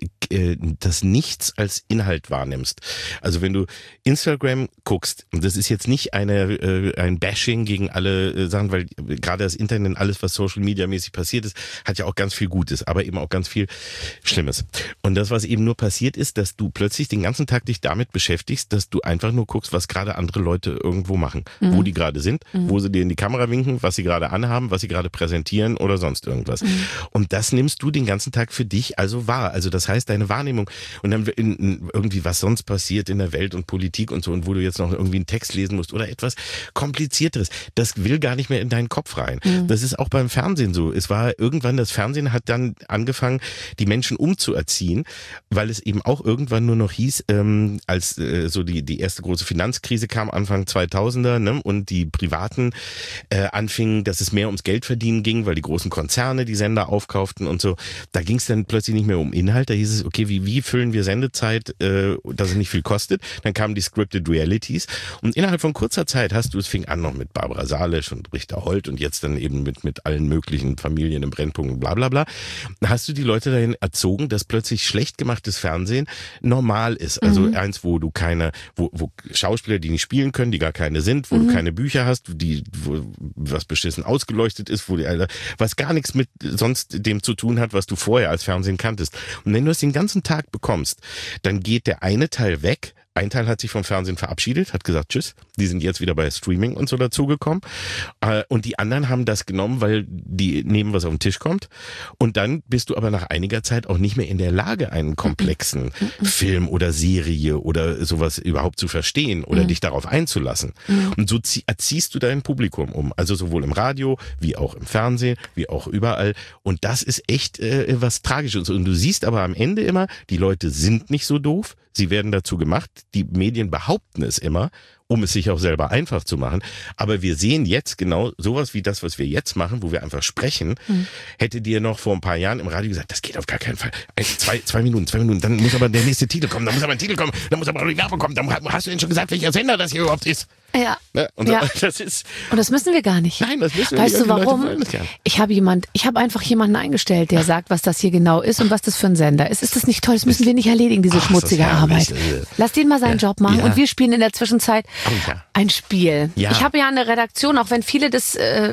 das Nichts als Inhalt wahrnimmst. Also wenn du Instagram guckst, und das ist jetzt nicht ein Bashing gegen alle Sachen, weil gerade das Internet, alles, was Social Media mäßig passiert ist, hat ja auch ganz viel Gutes, aber eben auch ganz viel Schlimmes. Und das, was eben nur passiert ist, dass du plötzlich den ganzen Tag dich damit beschäftigst, dass du einfach nur guckst, was gerade andere Leute irgendwo machen, wo die gerade sind, wo sie dir in die Kamera winken, was sie gerade anhaben, was sie gerade präsentieren oder sonst irgendwas. Und das nimmst du den ganzen Tag für dich also wahr. Also das heißt, deine Wahrnehmung und dann irgendwie, was sonst passiert in der Welt und Politik und so, und wo du jetzt noch irgendwie einen Text lesen musst oder etwas Komplizierteres, das will gar nicht mehr in deinen Kopf rein. Das ist auch beim Fernsehen so. Es war irgendwann, das Fernsehen hat dann angefangen, die Menschen umzuerziehen, weil es eben auch irgendwann nur noch hieß, als so die erste große Finanzkrise kam, Anfang 2000er, ne, und die Privaten anfingen, dass es mehr ums Geldverdienen ging, weil die großen Konzerne die Sender aufkauften und so. Da ging es dann plötzlich nicht mehr um Inhalt, da hieß es, okay, wie füllen wir Sendezeit, dass es nicht viel kostet. Dann kamen die Scripted Realities und innerhalb von kurzer Zeit es fing an noch mit Barbara Salisch und Richter Holt und jetzt dann eben mit allen möglichen Familien im Brennpunkt und bla bla bla. Hast du die Leute dahin erzogen, dass plötzlich schlecht gemachtes Fernsehen normal ist. Also eins, wo du wo Schauspieler, die nicht spielen können, die gar keine sind, wo du keine Bücher hast, wo was beschissen ausgeleuchtet ist, was gar nichts mit sonst dem zu tun hat, was du vorher als Fernsehen kanntest. Und wenn du es den ganzen Tag bekommst, dann geht der eine Teil weg. Ein Teil hat sich vom Fernsehen verabschiedet, hat gesagt, tschüss, die sind jetzt wieder bei Streaming und so dazugekommen. Und die anderen haben das genommen, weil die nehmen, was auf den Tisch kommt. Und dann bist du aber nach einiger Zeit auch nicht mehr in der Lage, einen komplexen Film oder Serie oder sowas überhaupt zu verstehen oder dich darauf einzulassen. Und so erziehst du dein Publikum um. Also sowohl im Radio, wie auch im Fernsehen, wie auch überall. Und das ist echt was Tragisches. Und du siehst aber am Ende immer, die Leute sind nicht so doof. Sie werden dazu gemacht. Die Medien behaupten es immer, um es sich auch selber einfach zu machen. Aber wir sehen jetzt genau sowas wie das, was wir jetzt machen, wo wir einfach sprechen. Hätte dir noch vor ein paar Jahren im Radio gesagt, das geht auf gar keinen Fall. Zwei Minuten, dann muss aber der nächste Titel kommen, dann muss aber ein Titel kommen, dann muss aber die Werbung kommen, dann hast du denn schon gesagt, welcher Sender das hier überhaupt ist? Ja. Ne? Und, ja. Und das müssen wir gar nicht. Nein, das müssen wir nicht. Weißt du warum? Ja. Ich habe einfach jemanden eingestellt, der sagt, was das hier genau ist und was das für ein Sender ist. Ist das nicht toll? Das müssen wir nicht erledigen, diese schmutzige Arbeit. Lass den mal seinen Job machen und wir spielen in der Zwischenzeit ein Spiel. Ja. Ich habe ja eine Redaktion, auch wenn viele das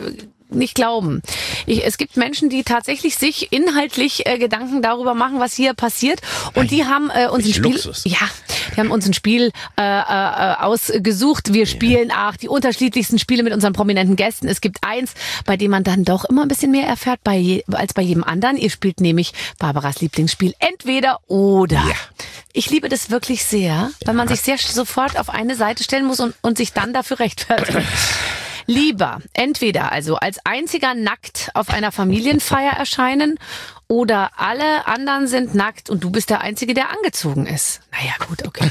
nicht glauben. Es gibt Menschen, die tatsächlich sich inhaltlich Gedanken darüber machen, was hier passiert. Und die haben uns ein Spiel, die haben uns ein Spiel ausgesucht. Wir spielen die unterschiedlichsten Spiele mit unseren prominenten Gästen. Es gibt eins, bei dem man dann doch immer ein bisschen mehr erfährt als bei jedem anderen. Ihr spielt nämlich Barbaras Lieblingsspiel Entweder oder. Ja. Ich liebe das wirklich sehr, weil man sich sehr sofort auf eine Seite stellen muss und sich dann dafür rechtfertigt. Lieber entweder also als einziger nackt auf einer Familienfeier erscheinen oder alle anderen sind nackt und du bist der Einzige, der angezogen ist. Naja, gut, okay.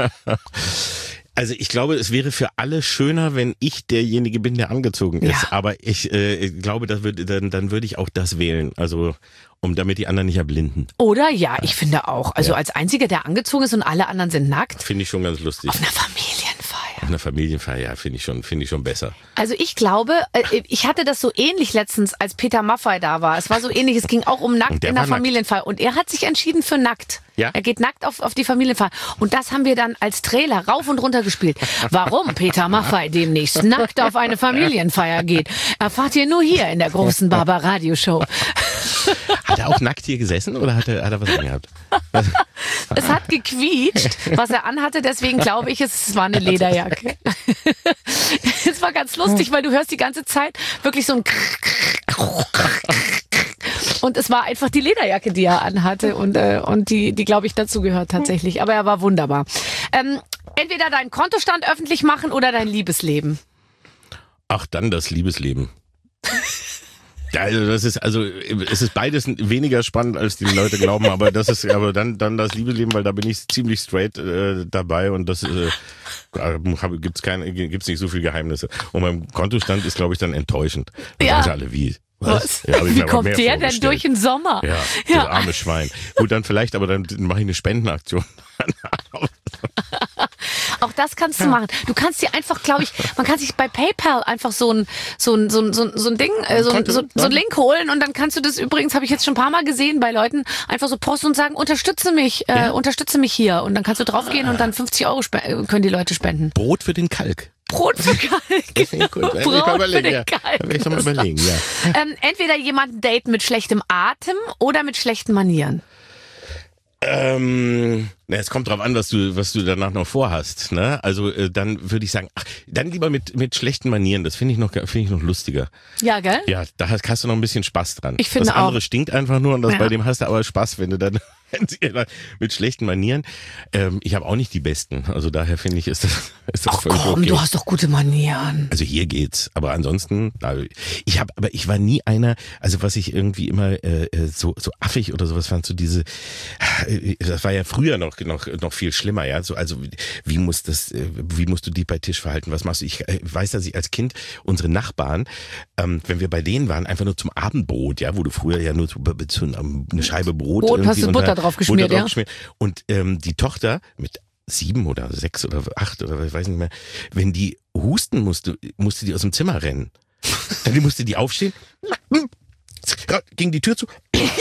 Also ich glaube, es wäre für alle schöner, wenn ich derjenige bin, der angezogen ist. Ja. Aber ich glaube, dann würde ich auch das wählen. Also damit die anderen nicht erblinden. Oder? Ja, ich finde auch. Also als Einziger, der angezogen ist und alle anderen sind nackt. Finde ich schon ganz lustig. Auf einer Familienfeier. Auf einer Familienfeier, ja, finde ich schon besser. Also ich glaube, ich hatte das so ähnlich letztens, als Peter Maffay da war. Es war so ähnlich, es ging auch um nackt in der Familienfeier. Und er hat sich entschieden für nackt. Ja? Er geht nackt auf die Familienfeier. Und das haben wir dann als Trailer rauf und runter gespielt. Warum Peter Maffay demnächst nackt auf eine Familienfeier geht, erfahrt ihr nur hier in der großen Barbar-Radio-Show. Hat er auch nackt hier gesessen oder hat er was angehabt? Es hat gequietscht, was er anhatte, deswegen glaube ich, es war eine Lederjacke. Es war ganz lustig, weil du hörst die ganze Zeit wirklich so ein und es war einfach die Lederjacke, die er anhatte und die glaube ich, dazu gehört tatsächlich. Aber er war wunderbar. Entweder deinen Kontostand öffentlich machen oder dein Liebesleben. Ach, dann das Liebesleben. Ja, also es ist beides weniger spannend, als die Leute glauben, aber das ist aber dann das Liebesleben, weil da bin ich ziemlich straight dabei und das gibt's nicht so viele Geheimnisse. Und mein Kontostand ist, glaube ich, dann enttäuschend. Ja. Und alle, wie? Was? Ja, wie kommt der denn durch den Sommer? Ja, das arme Schwein. Gut, dann vielleicht, aber dann mache ich eine Spendenaktion. Auch das kannst du machen. Du kannst dir einfach, glaube ich, man kann sich bei PayPal einfach so ein Ding, so ein Link holen und dann kannst du das übrigens, habe ich jetzt schon ein paar Mal gesehen bei Leuten, einfach so posten und sagen, unterstütze mich hier und dann kannst du draufgehen und dann 50 € können die Leute spenden. Brot für den Kalk. Brot für Kalk. Das finde ich gut. Brot für den Kalk. Will ich doch mal überlegen, ja. Entweder jemanden daten mit schlechtem Atem oder mit schlechten Manieren. Es kommt drauf an, was du danach noch vorhast, ne? Also dann würde ich sagen, dann lieber mit schlechten Manieren. Das finde ich noch lustiger. Ja, gell? Ja, da hast du noch ein bisschen Spaß dran. Ich finde das andere auch. stinkt einfach nur und bei dem hast du aber Spaß, wenn du dann mit schlechten Manieren. Ich habe auch nicht die besten, also daher finde ich, ist das völlig okay. Du hast doch gute Manieren. Also hier geht's, aber ansonsten, ich war nie einer, also was ich irgendwie immer so affig oder sowas fand, so diese, das war ja früher noch viel schlimmer, ja, so, also wie musst du dich bei Tisch verhalten, was machst du? Ich weiß, dass ich als Kind unsere Nachbarn, wenn wir bei denen waren, einfach nur zum Abendbrot, ja, wo du früher ja nur so eine Scheibe Brot hast du Butter drauf geschmiert, ja. Und die Tochter mit 7 oder 6 oder 8 oder ich weiß nicht mehr, wenn die husten musste die aus dem Zimmer rennen. Dann musste die aufstehen, ging die Tür zu.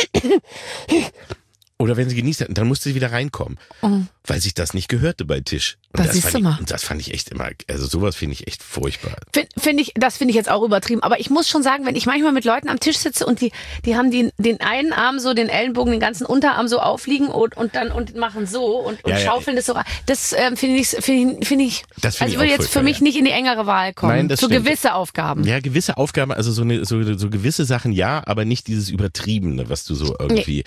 Oder wenn sie genießt hatten, dann musste sie wieder reinkommen, weil sich das nicht gehörte bei Tisch. Und das fand ich echt immer, also sowas finde ich echt furchtbar. Das finde ich jetzt auch übertrieben. Aber ich muss schon sagen, wenn ich manchmal mit Leuten am Tisch sitze und die haben den einen Arm so, den Ellenbogen, den ganzen Unterarm so aufliegen und machen so und schaufeln das so. Das finde ich. Das also würde jetzt für mich nicht in die engere Wahl kommen. Nein, das so stimmt. Gewisse Aufgaben. Ja, gewisse Aufgaben, also so gewisse Sachen ja, aber nicht dieses Übertriebene, was du so irgendwie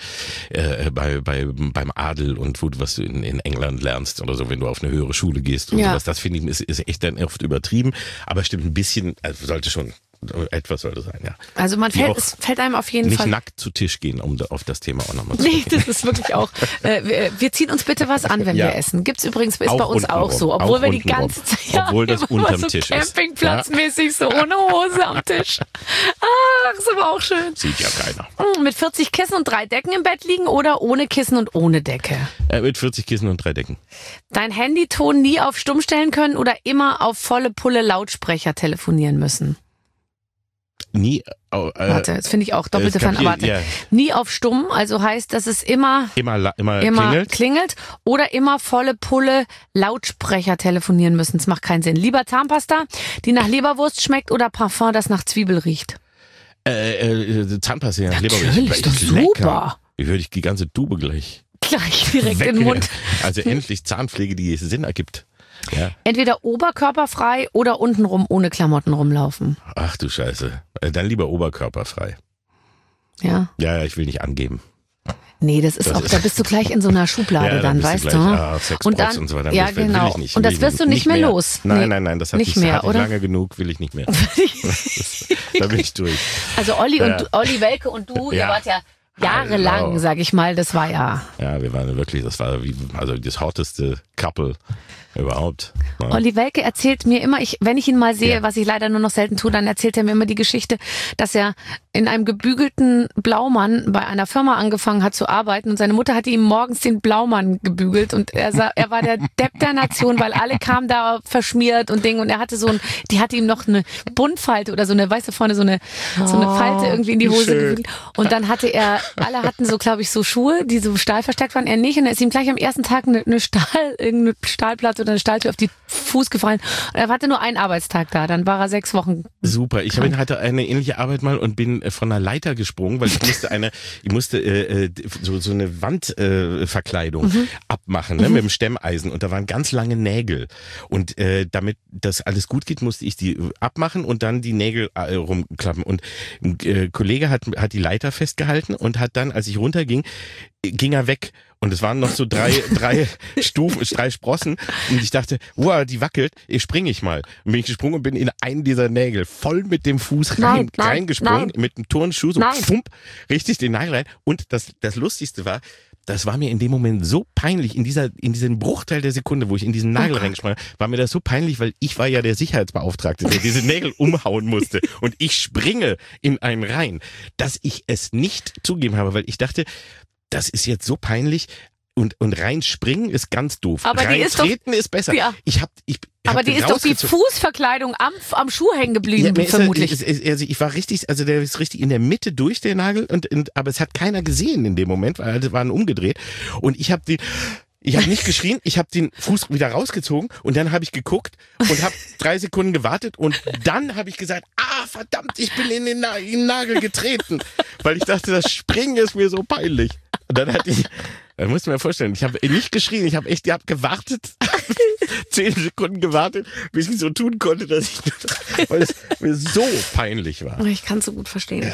beim Adel und was du in England lernst oder so, wenn du auf eine höhere Schule gehst und sowas. Das finde ich ist echt dann oft übertrieben, aber stimmt ein bisschen, also etwas sollte sein, ja. Also es fällt einem auf jeden Fall. Nicht nackt zu Tisch gehen, um auf das Thema auch nochmal zu gehen. Nee, das ist wirklich auch. Wir ziehen uns bitte was an, wenn wir essen. Gibt's übrigens, ist bei uns auch so. Obwohl wir die ganze Zeit, obwohl das unterm so Tisch ist. Campingplatzmäßig so ohne Hose am Tisch. Ach, ist aber auch schön. Sieht ja keiner. Mit 40 Kissen und 3 Decken im Bett liegen oder ohne Kissen und ohne Decke? Mit 40 Kissen und 3 Decken. Dein Handyton nie auf stumm stellen können oder immer auf volle Pulle Lautsprecher telefonieren müssen? Nie. Warte, das finde ich auch doppelte Warte. Ja. Nie auf stumm, also heißt, dass es immer klingelt oder immer volle Pulle Lautsprecher telefonieren müssen. Das macht keinen Sinn. Lieber Zahnpasta, die nach Leberwurst schmeckt oder Parfum, das nach Zwiebel riecht? Zahnpasta, ja, Leberwurst. Ist doch super. Wie würde ich die ganze Tube gleich direkt in den Mund. Also endlich Zahnpflege, die Sinn ergibt. Ja. Entweder oberkörperfrei oder untenrum ohne Klamotten rumlaufen. Ach du Scheiße. Dann lieber oberkörperfrei. Ja? Ja, ich will nicht angeben. Nee, da bist du gleich in so einer Schublade dann, weißt du? Und dann, und so weiter. Ja, genau. Will ich nicht, und das wirst du nicht mehr los. Nein, das hatte nicht mehr, hatte ich lange genug, will ich nicht mehr. Da bin ich durch. Also Olli Welke und du, ihr wart ja jahrelang, sag ich mal, das war ja. Ja, wir waren wirklich, das war das hotteste Couple überhaupt. Ja. Olli Welke erzählt mir immer, wenn ich ihn mal sehe, was ich leider nur noch selten tue, dann erzählt er mir immer die Geschichte, dass er in einem gebügelten Blaumann bei einer Firma angefangen hat zu arbeiten und seine Mutter hatte ihm morgens den Blaumann gebügelt und er war der Depp der Nation, weil alle kamen da verschmiert und Ding und er hatte die hatte ihm noch eine Buntfalte oder so eine, weißt du, vorne so eine Falte irgendwie in die Hose gebügelt und dann alle hatten so, glaube ich, so Schuhe, die so stahlverstärkt waren, er nicht und er ist ihm gleich am ersten Tag irgendeine Stahlplatte oder eine Stahltür auf die Fuß gefallen und er hatte nur einen Arbeitstag da, dann war er 6 Wochen. Super, ich hatte eine ähnliche Arbeit mal und bin von einer Leiter gesprungen, weil ich musste so eine Wandverkleidung abmachen, ne, mit dem Stemmeisen und da waren ganz lange Nägel und damit das alles gut geht, musste ich die abmachen und dann die Nägel rumklappen und ein Kollege hat die Leiter festgehalten und hat dann, als ich runterging, ging er weg Und es waren noch so drei Stufen, 3 Sprossen. Und ich dachte, wow, die wackelt, springe ich mal. Und bin ich gesprungen und bin in einen dieser Nägel voll mit dem Fuß reingesprungen, mit dem Turnschuh, so pfump, richtig den Nagel rein. Und das Lustigste war, das war mir in dem Moment so peinlich, in diesem Bruchteil der Sekunde, wo ich in diesen Nagel reingesprungen habe, war mir das so peinlich, weil ich war ja der Sicherheitsbeauftragte, der diese Nägel umhauen musste. Und ich springe in einen rein, dass ich es nicht zugeben habe, weil ich dachte, das ist jetzt so peinlich. Und reinspringen ist ganz doof. Aber reintreten ist besser. Ja. Aber die ist doch die Fußverkleidung am Schuh hängen geblieben, vermutlich. Also ich war richtig, also der ist richtig in der Mitte durch, der Nagel, aber es hat keiner gesehen in dem Moment, weil alle waren umgedreht. Und ich habe nicht geschrien, ich habe den Fuß wieder rausgezogen und dann habe ich geguckt und habe 3 Sekunden gewartet und dann habe ich gesagt, verdammt, ich bin in den Nagel getreten, weil ich dachte, das Springen ist mir so peinlich. Und dann musst du mir vorstellen, ich habe nicht geschrien, ich habe gewartet, 10 Sekunden gewartet, bis ich so tun konnte, weil es mir so peinlich war. Ich kann es so gut verstehen,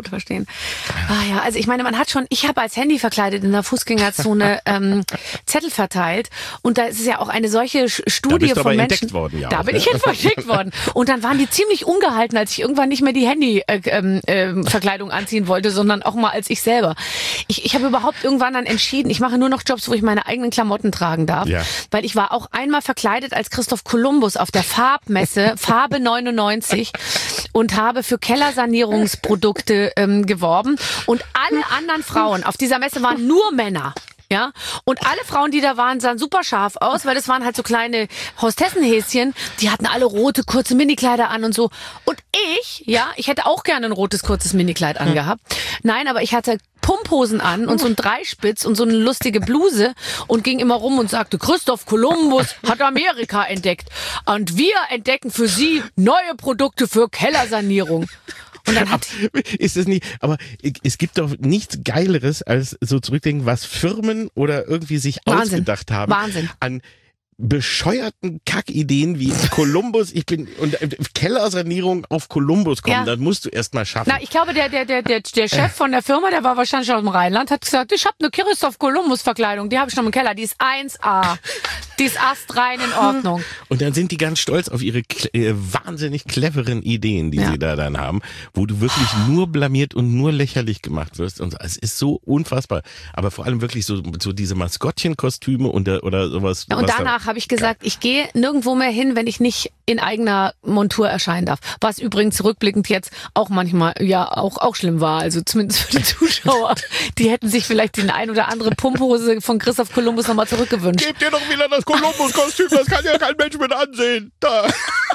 also ich meine, ich habe als Handy verkleidet in der Fußgängerzone Zettel verteilt und da ist es ja auch eine solche Studie da bist von Menschen. Entdeckt worden, ja. Da bin ich entdeckt worden. Und dann waren die ziemlich ungehalten, als ich irgendwann nicht mehr die Handy-Verkleidung anziehen wollte, sondern auch mal als ich selber. Ich habe überhaupt irgendwann dann entschieden, ich mache nur noch Jobs, wo ich meine eigenen Klamotten tragen darf, weil ich war auch einmal verkleidet als Christoph Kolumbus auf der Farbmesse, Farbe 99 und habe für Kellersanierungsprodukte geworben und alle anderen Frauen auf dieser Messe waren nur Männer. Ja, und alle Frauen, die da waren, sahen super scharf aus, weil das waren halt so kleine Hostessenhäschen, die hatten alle rote, kurze Minikleider an und so. Und ich hätte auch gerne ein rotes, kurzes Minikleid angehabt. Nein, aber ich hatte Pumphosen an und so ein Dreispitz und so eine lustige Bluse und ging immer rum und sagte, Christoph Kolumbus hat Amerika entdeckt und wir entdecken für Sie neue Produkte für Kellersanierung. Und dann ist es nicht, aber es gibt doch nichts Geileres, als so zurückdenken, was Firmen oder irgendwie sich ausgedacht haben. Wahnsinn. An bescheuerten Kackideen wie Kolumbus, Kellersanierung auf Kolumbus kommen, das musst du erst mal schaffen. Na, ich glaube, der Chef von der Firma, der war wahrscheinlich aus dem Rheinland, hat gesagt, ich habe eine Christoph Kolumbus Verkleidung, die habe ich noch im Keller, die ist 1A. Die ist astrein in Ordnung. Und dann sind die ganz stolz auf ihre wahnsinnig cleveren Ideen, die sie da dann haben, wo du wirklich nur blamiert und nur lächerlich gemacht wirst. Und es ist so unfassbar. Aber vor allem wirklich so diese Maskottchenkostüme oder sowas. Und danach habe ich gesagt, ich gehe nirgendwo mehr hin, wenn ich nicht in eigener Montur erscheinen darf. Was übrigens rückblickend jetzt auch manchmal auch schlimm war. Also zumindest für die Zuschauer. Die hätten sich vielleicht die ein oder andere Pumphose von Christoph Kolumbus nochmal zurückgewünscht. Gebt ihr doch wieder das Kolumbus-Kostüm, das kann ja kein Mensch mit ansehen. Da.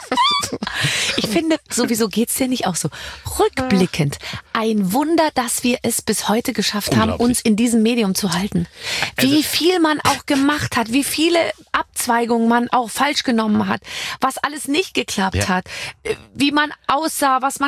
Ich finde, sowieso geht's dir nicht auch so. Rückblickend, ein Wunder, dass wir es bis heute geschafft haben, uns in diesem Medium zu halten. Wie viel man auch gemacht hat, wie viele Abzweigungen man auch falsch genommen hat, was alles nicht geklappt hat, wie man aussah, was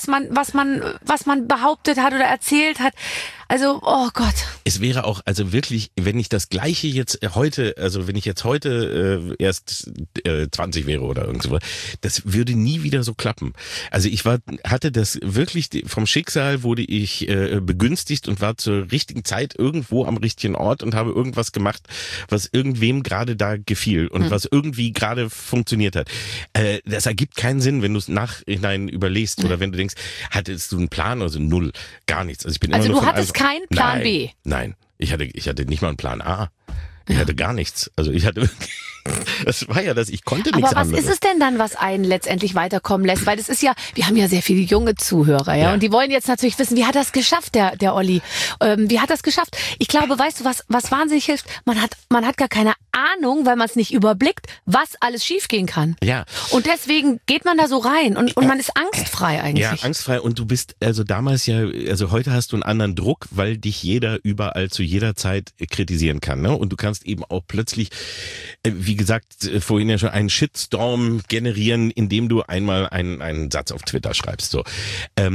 man behauptet hat oder erzählt hat. Also, oh Gott. Es wäre auch, also wirklich, wenn ich das Gleiche jetzt heute, also wenn ich jetzt heute erst 20 wäre oder irgendwas, das würde nie wieder so klappen. Also ich hatte das wirklich, vom Schicksal wurde ich begünstigt und war zur richtigen Zeit irgendwo am richtigen Ort und habe irgendwas gemacht, was irgendwem gerade da gefiel und was irgendwie gerade funktioniert hat. Das ergibt keinen Sinn, wenn du es nachhinein überlegst oder wenn du denkst, hattest du einen Plan? Also null, gar nichts. Also ich bin immer nur du hattest keinen Plan B? Nein, ich hatte nicht mal einen Plan A. Ich hatte gar nichts. Also ich hatte das war ja das, ich konnte nichts anderes. Aber was ist es denn dann, was einen letztendlich weiterkommen lässt? Weil das ist ja, wir haben ja sehr viele junge Zuhörer, ja, und die wollen jetzt natürlich wissen, wie hat das geschafft, der Olli? Wie hat das geschafft? Ich glaube, weißt du, was wahnsinnig hilft? Man hat gar keine Ahnung, weil man es nicht überblickt, was alles schiefgehen kann. Ja. Und deswegen geht man da so rein und man ist angstfrei eigentlich. Ja, angstfrei, und du bist also damals also heute hast du einen anderen Druck, weil dich jeder überall zu jeder Zeit kritisieren kann, ne? Und du kannst eben auch plötzlich, wie gesagt, vorhin ja schon einen Shitstorm generieren, indem du einmal einen Satz auf Twitter schreibst, so.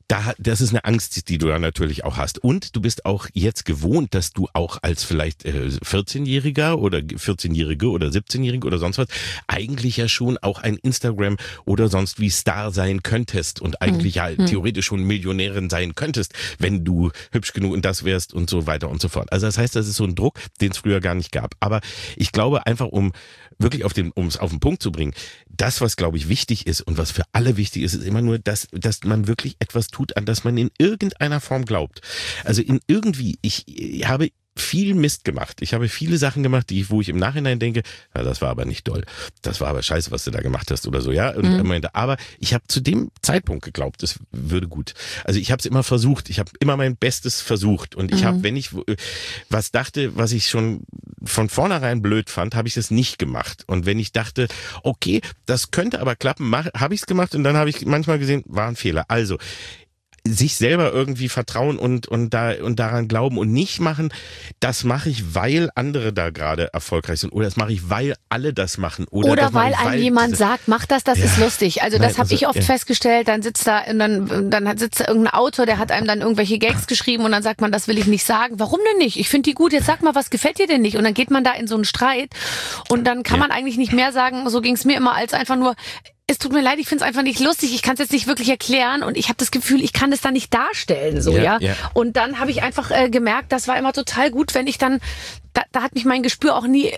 das ist eine Angst, die du da natürlich auch hast. Und du bist auch jetzt gewohnt, dass du auch als vielleicht 14-Jähriger oder 14-Jährige oder 17-Jährige oder sonst was eigentlich ja schon auch ein Instagram oder sonst wie Star sein könntest und eigentlich ja theoretisch schon Millionärin sein könntest, wenn du hübsch genug und das wärst und so weiter und so fort. Also das heißt, das ist so ein Druck, den es früher gar nicht gab. Aber ich glaube einfach, um wirklich um es auf den Punkt zu bringen, das, was glaube ich wichtig ist und was für alle wichtig ist, ist immer nur, dass man wirklich etwas tut, an das man in irgendeiner Form glaubt. Also ich habe viel Mist gemacht. Ich habe viele Sachen gemacht, wo ich im Nachhinein denke, ja, das war aber nicht doll. Das war aber scheiße, was du da gemacht hast oder so, ja. Und aber ich habe zu dem Zeitpunkt geglaubt, es würde gut. Also ich habe es immer versucht. Ich habe immer mein Bestes versucht. Und ich habe, wenn ich was dachte, was ich schon von vornherein blöd fand, habe ich das nicht gemacht. Und wenn ich dachte, okay, das könnte aber klappen, habe ich es gemacht und dann habe ich manchmal gesehen, war ein Fehler. Also sich selber irgendwie vertrauen und daran glauben und nicht machen, das mache ich, weil andere da gerade erfolgreich sind oder das mache ich, weil alle das machen oder weil einem jemand sagt, mach das ist lustig. Also das habe ich oft festgestellt, dann sitzt da irgendein Autor, der hat einem dann irgendwelche Gags geschrieben und dann sagt man, das will ich nicht sagen. Warum denn nicht? Ich finde die gut, jetzt sag mal, was gefällt dir denn nicht? Und dann geht man da in so einen Streit und dann kann man eigentlich nicht mehr sagen, so ging es mir immer, als einfach nur, es tut mir leid, ich finde es einfach nicht lustig, ich kann es jetzt nicht wirklich erklären und ich habe das Gefühl, ich kann das dann nicht darstellen, so, ja. Und dann habe ich einfach gemerkt, das war immer total gut, wenn ich dann, da hat mich mein Gespür auch nie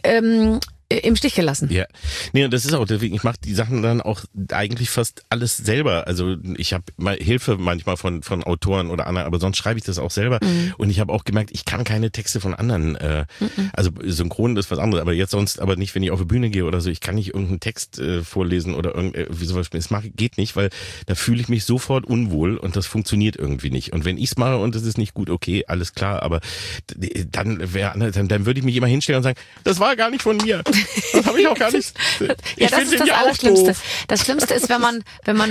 im Stich gelassen. Ja, nee, und das ist auch deswegen, ich mache die Sachen dann auch eigentlich fast alles selber. Also ich habe mal Hilfe manchmal von Autoren oder anderen, aber sonst schreibe ich das auch selber. Und ich habe auch gemerkt, ich kann keine Texte von anderen. Also synchron ist was anderes, aber jetzt sonst aber nicht, wenn ich auf die Bühne gehe oder so. Ich kann nicht irgendeinen Text vorlesen oder irgendwie sowas. Das geht nicht, weil da fühle ich mich sofort unwohl und das funktioniert irgendwie nicht. Und wenn ich's mache und es ist nicht gut, okay, alles klar, aber dann würde ich mich immer hinstellen und sagen, das war gar nicht von mir. Das habe ich auch gar nicht. Ja, das ist das Allerschlimmste. Das Schlimmste ist, wenn man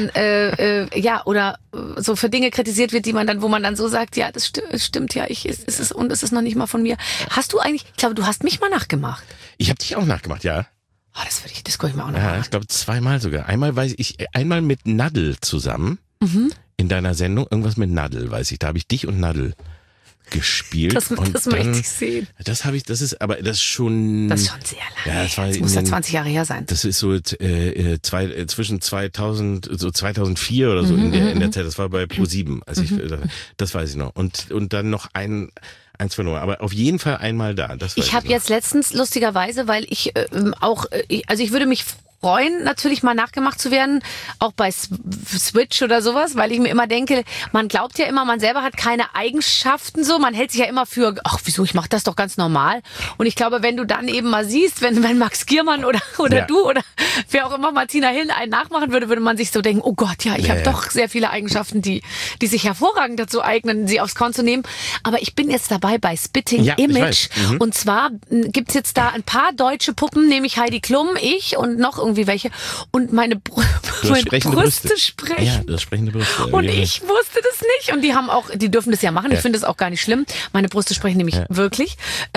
oder so für Dinge kritisiert wird, wo man dann so sagt, ja, das stimmt, ja, es ist noch nicht mal von mir. Hast du eigentlich, ich glaube, du hast mich mal nachgemacht. Ich habe dich auch nachgemacht, ja. Oh, das gucke ich mir auch noch mal an. Ich glaube 2-mal sogar. Einmal mit Nadel zusammen in deiner Sendung, irgendwas mit Nadel, weiß ich. Da habe ich dich und Nadel gespielt. Das möchte ich sehen. Das ist schon sehr lange. Ja, das muss ja 20 Jahre her sein. Das ist so zwischen 2004 oder so in der Zeit. Das war bei Pro7. Also das weiß ich noch. Und dann noch eins verloren. Aber auf jeden Fall einmal da. Ich habe jetzt letztens lustigerweise, weil ich ich würde mich freuen, natürlich mal nachgemacht zu werden, auch bei Switch oder sowas, weil ich mir immer denke, man glaubt ja immer, man selber hat keine Eigenschaften so, man hält sich ja immer für, ach wieso, ich mache das doch ganz normal. Und ich glaube, wenn du dann eben mal siehst, wenn Max Giermann oder du oder wer auch immer Martina Hill einen nachmachen würde man sich so denken, oh Gott, ja, ich habe doch sehr viele Eigenschaften, die sich hervorragend dazu eignen, sie aufs Korn zu nehmen. Aber ich bin jetzt dabei bei Spitting Image. Und zwar gibt's jetzt da ein paar deutsche Puppen, nämlich Heidi Klum, ich und noch irgendwie welche. Und meine Brüste sprechen. Ja, das sprechende Brüste. Und ich wusste das nicht. Und die dürfen das ja machen. Ich finde das auch gar nicht schlimm. Meine Brüste sprechen nämlich wirklich.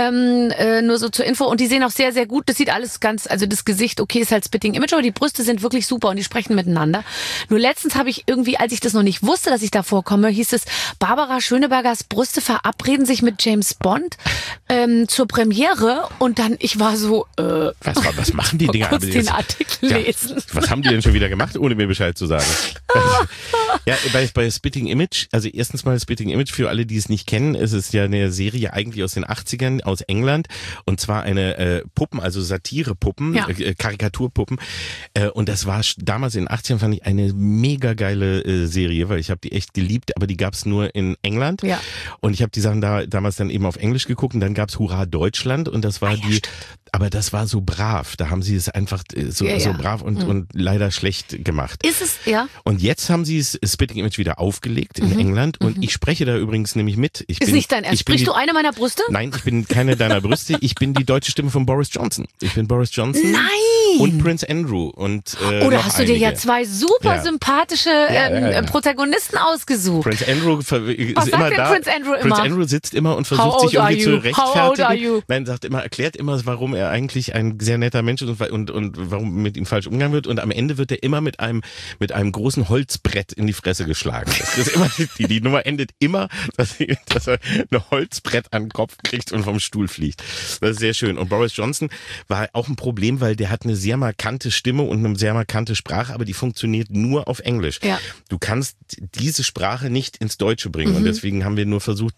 Nur so zur Info. Und die sehen auch sehr, sehr gut. Das sieht alles also das Gesicht, okay, ist halt Spitting Image, aber die Brüste sind wirklich super und die sprechen miteinander. Nur letztens habe ich irgendwie, als ich das noch nicht wusste, dass ich da vorkomme, hieß es, Barbara Schönebergers Brüste verabreden sich mit James Bond zur Premiere. Und dann, ich war so, was machen die Dinger? Kurz den Artikel lesen. Was haben die denn schon wieder gemacht, ohne mir Bescheid zu sagen? Ja, bei Spitting Image, also erstens mal Spitting Image, für alle, die es nicht kennen, es ist ja eine Serie eigentlich aus den 80ern, aus England, und zwar eine Puppen, also Satirepuppen, Karikaturpuppen, und das war damals in den 80ern, fand ich eine mega geile Serie, weil ich habe die echt geliebt, aber die gab's nur in England, und ich habe die Sachen damals dann eben auf Englisch geguckt, und dann gab's Hurra Deutschland, und das war aber das war so brav, da haben sie es einfach so brav und leider schlecht gemacht. Ist es, ja. Und jetzt haben sie Spitting Image wieder aufgelegt in England, und ich spreche da übrigens nämlich mit. Ist nicht dein Ernst? Sprichst du eine meiner Brüste? Nein, ich bin keine deiner Brüste. Ich bin die deutsche Stimme von Boris Johnson. Ich bin Boris Johnson. Nein! Und Prince Andrew. Und da hast du dir ja zwei super sympathische Protagonisten ausgesucht. Prince Andrew ist Was immer sagt da. Prince Andrew immer? Prince Andrew sitzt immer und versucht sich irgendwie zu rechtfertigen. How old are you? Nein, erklärt immer, warum er eigentlich ein sehr netter Mensch ist und warum mit ihm falsch umgegangen wird. Und am Ende wird er immer mit einem großen Holzbrett in die Fresse geschlagen. Das ist immer, die Nummer endet immer, dass er ein Holzbrett an den Kopf kriegt und vom Stuhl fliegt. Das ist sehr schön. Und Boris Johnson war auch ein Problem, weil der hat eine sehr markante Stimme und eine sehr markante Sprache, aber die funktioniert nur auf Englisch. Ja. Du kannst diese Sprache nicht ins Deutsche bringen und deswegen haben wir nur versucht,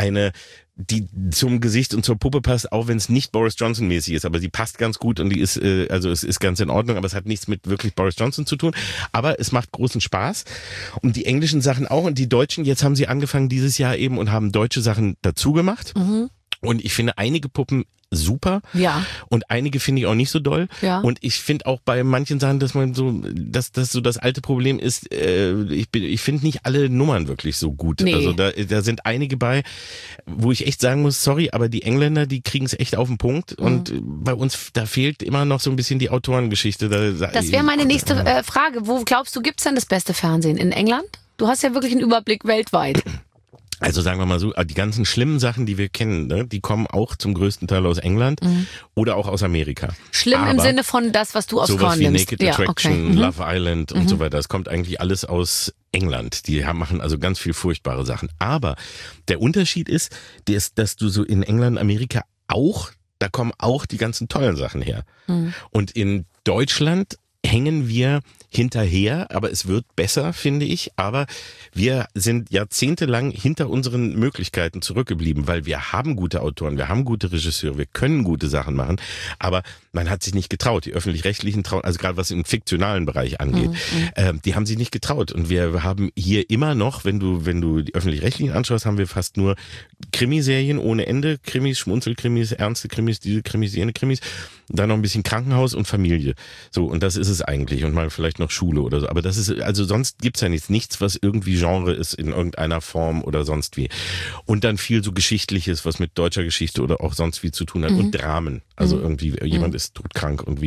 die zum Gesicht und zur Puppe passt, auch wenn es nicht Boris Johnson mäßig ist, aber sie passt ganz gut und die ist, also es ist ganz in Ordnung, aber es hat nichts mit wirklich Boris Johnson zu tun, aber es macht großen Spaß und die englischen Sachen auch und die deutschen, jetzt haben sie angefangen dieses Jahr eben und haben deutsche Sachen dazu gemacht und ich finde einige Puppen super. Ja. Und einige finde ich auch nicht so doll. Ja. Und ich finde auch bei manchen Sachen, dass man so, dass das so das alte Problem ist, ich finde nicht alle Nummern wirklich so gut. Nee. Also da sind einige bei, wo ich echt sagen muss, sorry, aber die Engländer, die kriegen es echt auf den Punkt. Und bei uns, da fehlt immer noch so ein bisschen die Autorengeschichte. Das wäre meine nächste Frage. Wo glaubst du, gibt's denn das beste Fernsehen? In England? Du hast ja wirklich einen Überblick weltweit. Also sagen wir mal so, die ganzen schlimmen Sachen, die wir kennen, ne, die kommen auch zum größten Teil aus England oder auch aus Amerika. Schlimm aber im Sinne von das, was du aus Korn nimmst. Sowas wie Naked Attraction, Love Island und so weiter. Das kommt eigentlich alles aus England. Die machen also ganz viel furchtbare Sachen. Aber der Unterschied ist, dass du so in England, Amerika auch, da kommen auch die ganzen tollen Sachen her. Und in Deutschland hängen wir hinterher, aber es wird besser, finde ich. Aber wir sind jahrzehntelang hinter unseren Möglichkeiten zurückgeblieben, weil wir haben gute Autoren, wir haben gute Regisseure, wir können gute Sachen machen, aber man hat sich nicht getraut. Die Öffentlich-Rechtlichen trauen, also gerade was im fiktionalen Bereich angeht, die haben sich nicht getraut. Und wir haben hier immer noch, wenn du die Öffentlich-Rechtlichen anschaust, haben wir fast nur Krimiserien ohne Ende, Krimis, Schmunzelkrimis, ernste Krimis, diese Krimis, jene Krimis, dann noch ein bisschen Krankenhaus und Familie. So, und das ist es eigentlich. Und mal vielleicht noch Schule oder so. Aber das ist, also sonst gibt's ja nichts, was irgendwie Genre ist in irgendeiner Form oder sonst wie. Und dann viel so Geschichtliches, was mit deutscher Geschichte oder auch sonst wie zu tun hat. Und Dramen. Also irgendwie, jemand ist todkrank und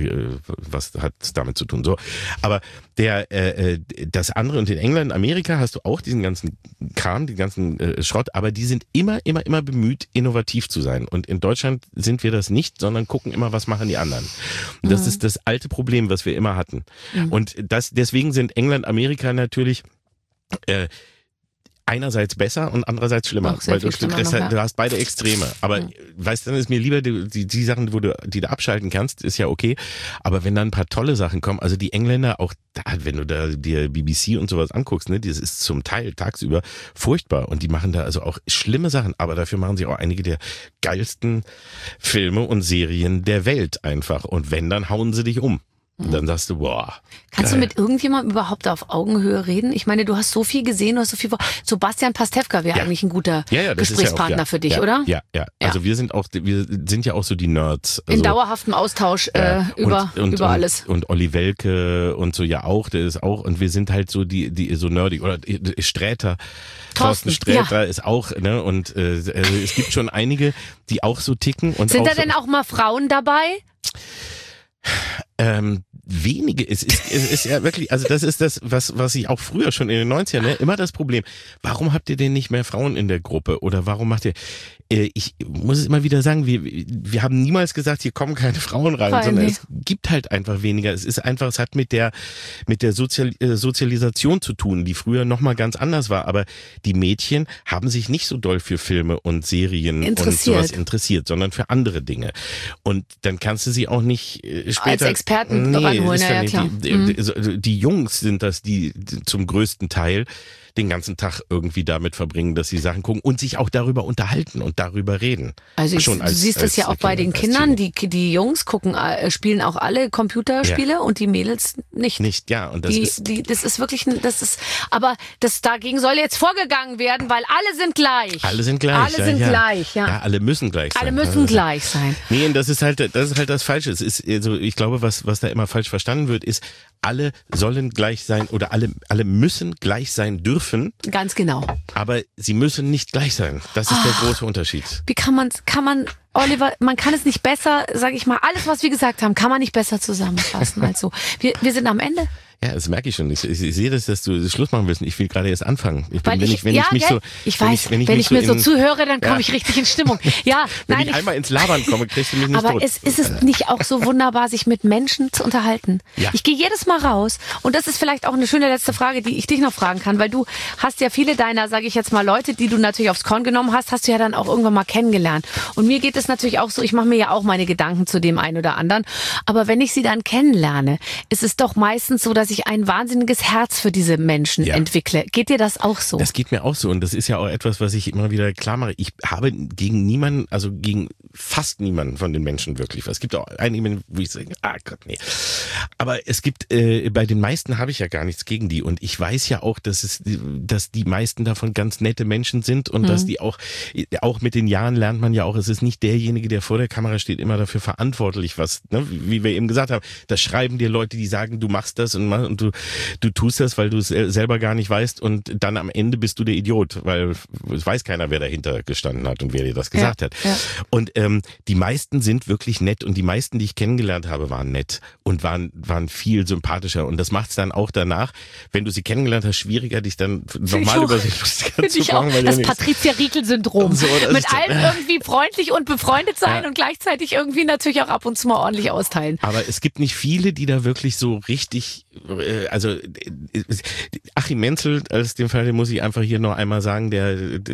was hat es damit zu tun? So. Aber das andere, und in England, Amerika hast du auch diesen ganzen Kram, den ganzen Schrott, aber die sind immer bemüht, innovativ zu sein. Und in Deutschland sind wir das nicht, sondern gucken immer, was machen die anderen. Und das ist das alte Problem, was wir immer hatten. Und deswegen sind England, Amerika natürlich einerseits besser und andererseits schlimmer, weil du hast beide Extreme. Aber weißt du, dann ist mir lieber die Sachen, die du abschalten kannst, ist ja okay. Aber wenn dann ein paar tolle Sachen kommen, also die Engländer auch, wenn du da dir BBC und sowas anguckst, ne, das ist zum Teil tagsüber furchtbar und die machen da also auch schlimme Sachen, aber dafür machen sie auch einige der geilsten Filme und Serien der Welt einfach. Und wenn, dann hauen sie dich um. Und dann sagst du, boah. Kannst du mit irgendjemandem überhaupt auf Augenhöhe reden? Ich meine, du hast so viel gesehen, du hast so viel. Sebastian Pastewka wäre eigentlich ein guter Gesprächspartner für dich, oder? Ja. Also wir sind ja auch so die Nerds. Also, in dauerhaftem Austausch über alles. Und Olli Welke und so ja auch, der ist auch. Und wir sind halt so die so nerdig. Oder Sträter. Thorsten Sträter ist auch, ne? Und es gibt schon einige, die auch so ticken. Und sind auch da denn auch mal Frauen dabei? Wenige. Es ist ja wirklich, also das ist das, was ich auch früher schon in den 90ern, ne, immer das Problem. Warum habt ihr denn nicht mehr Frauen in der Gruppe? Oder warum macht ihr, ich muss es immer wieder sagen, wir haben niemals gesagt, hier kommen keine Frauen rein, sondern es gibt halt einfach weniger. Es ist einfach, es hat mit der Sozialisation zu tun, die früher nochmal ganz anders war. Aber die Mädchen haben sich nicht so doll für Filme und Serien und sowas interessiert, sondern für andere Dinge. Und dann kannst du sie auch nicht später als Experten ranholen, ja klar. Die Jungs sind das, die zum größten Teil den ganzen Tag irgendwie damit verbringen, dass sie Sachen gucken und sich auch darüber unterhalten und darüber reden. Also du siehst das ja auch bei den Kindern, die Jungs spielen auch alle Computerspiele und die Mädels nicht. Nicht, ja. Und das ist wirklich, aber dagegen soll jetzt vorgegangen werden, weil alle sind gleich. Alle sind gleich. Alle sind gleich, ja. Ja, alle müssen gleich sein. Alle müssen gleich sein. Nee, und das ist halt das Falsche. Es ist, also ich glaube, was da immer falsch verstanden wird, ist, alle sollen gleich sein oder alle müssen gleich sein dürfen. Ganz genau. Aber sie müssen nicht gleich sein. Das ist der große Unterschied. Wie kann man, Oliver, man kann es nicht besser, sage ich mal, alles, was wir gesagt haben, kann man nicht besser zusammenfassen als so. Wir sind am Ende. Ja, das merke ich schon. Ich sehe das, dass du Schluss machen willst. Ich will gerade erst anfangen. Wenn ich mir so zuhöre, dann komme ich richtig in Stimmung. Ja, wenn ich einmal ins Labern komme, kriegst du mich nicht aber tot. ist es nicht auch so wunderbar, sich mit Menschen zu unterhalten? Ja. Ich gehe jedes Mal raus und das ist vielleicht auch eine schöne letzte Frage, die ich dich noch fragen kann, weil du hast ja viele deiner, sage ich jetzt mal, Leute, die du natürlich aufs Korn genommen hast du ja dann auch irgendwann mal kennengelernt. Und mir geht es natürlich auch so, ich mache mir ja auch meine Gedanken zu dem einen oder anderen, aber wenn ich sie dann kennenlerne, ist es doch meistens so, dass ich ein wahnsinniges Herz für diese Menschen entwickle. Geht dir das auch so? Das geht mir auch so und das ist ja auch etwas, was ich immer wieder klar mache. Ich habe gegen niemanden, also gegen fast niemanden von den Menschen wirklich. Es gibt auch einige, wo ich sage, Gott, nee. Aber es gibt, bei den meisten habe ich ja gar nichts gegen die und ich weiß ja auch, dass die meisten davon ganz nette Menschen sind und dass die auch mit den Jahren lernt man ja auch, es ist nicht derjenige, der vor der Kamera steht, immer dafür verantwortlich, was, ne, wie wir eben gesagt haben, da schreiben dir Leute, die sagen, du machst das und du tust das, weil du es selber gar nicht weißt und dann am Ende bist du der Idiot, weil es weiß keiner, wer dahinter gestanden hat und wer dir das gesagt hat. Ja. Und die meisten sind wirklich nett und die meisten, die ich kennengelernt habe, waren nett und waren viel sympathischer und das macht es dann auch danach, wenn du sie kennengelernt hast, schwieriger, dich dann nochmal über sie lustig zu machen. Weil das Patricia-Riegel-Syndrom. So, mit allen irgendwie freundlich und befreundet sein und gleichzeitig irgendwie natürlich auch ab und zu mal ordentlich austeilen. Aber es gibt nicht viele, die da wirklich so richtig, also Achim Menzel als dem Fall, den muss ich einfach hier noch einmal sagen, der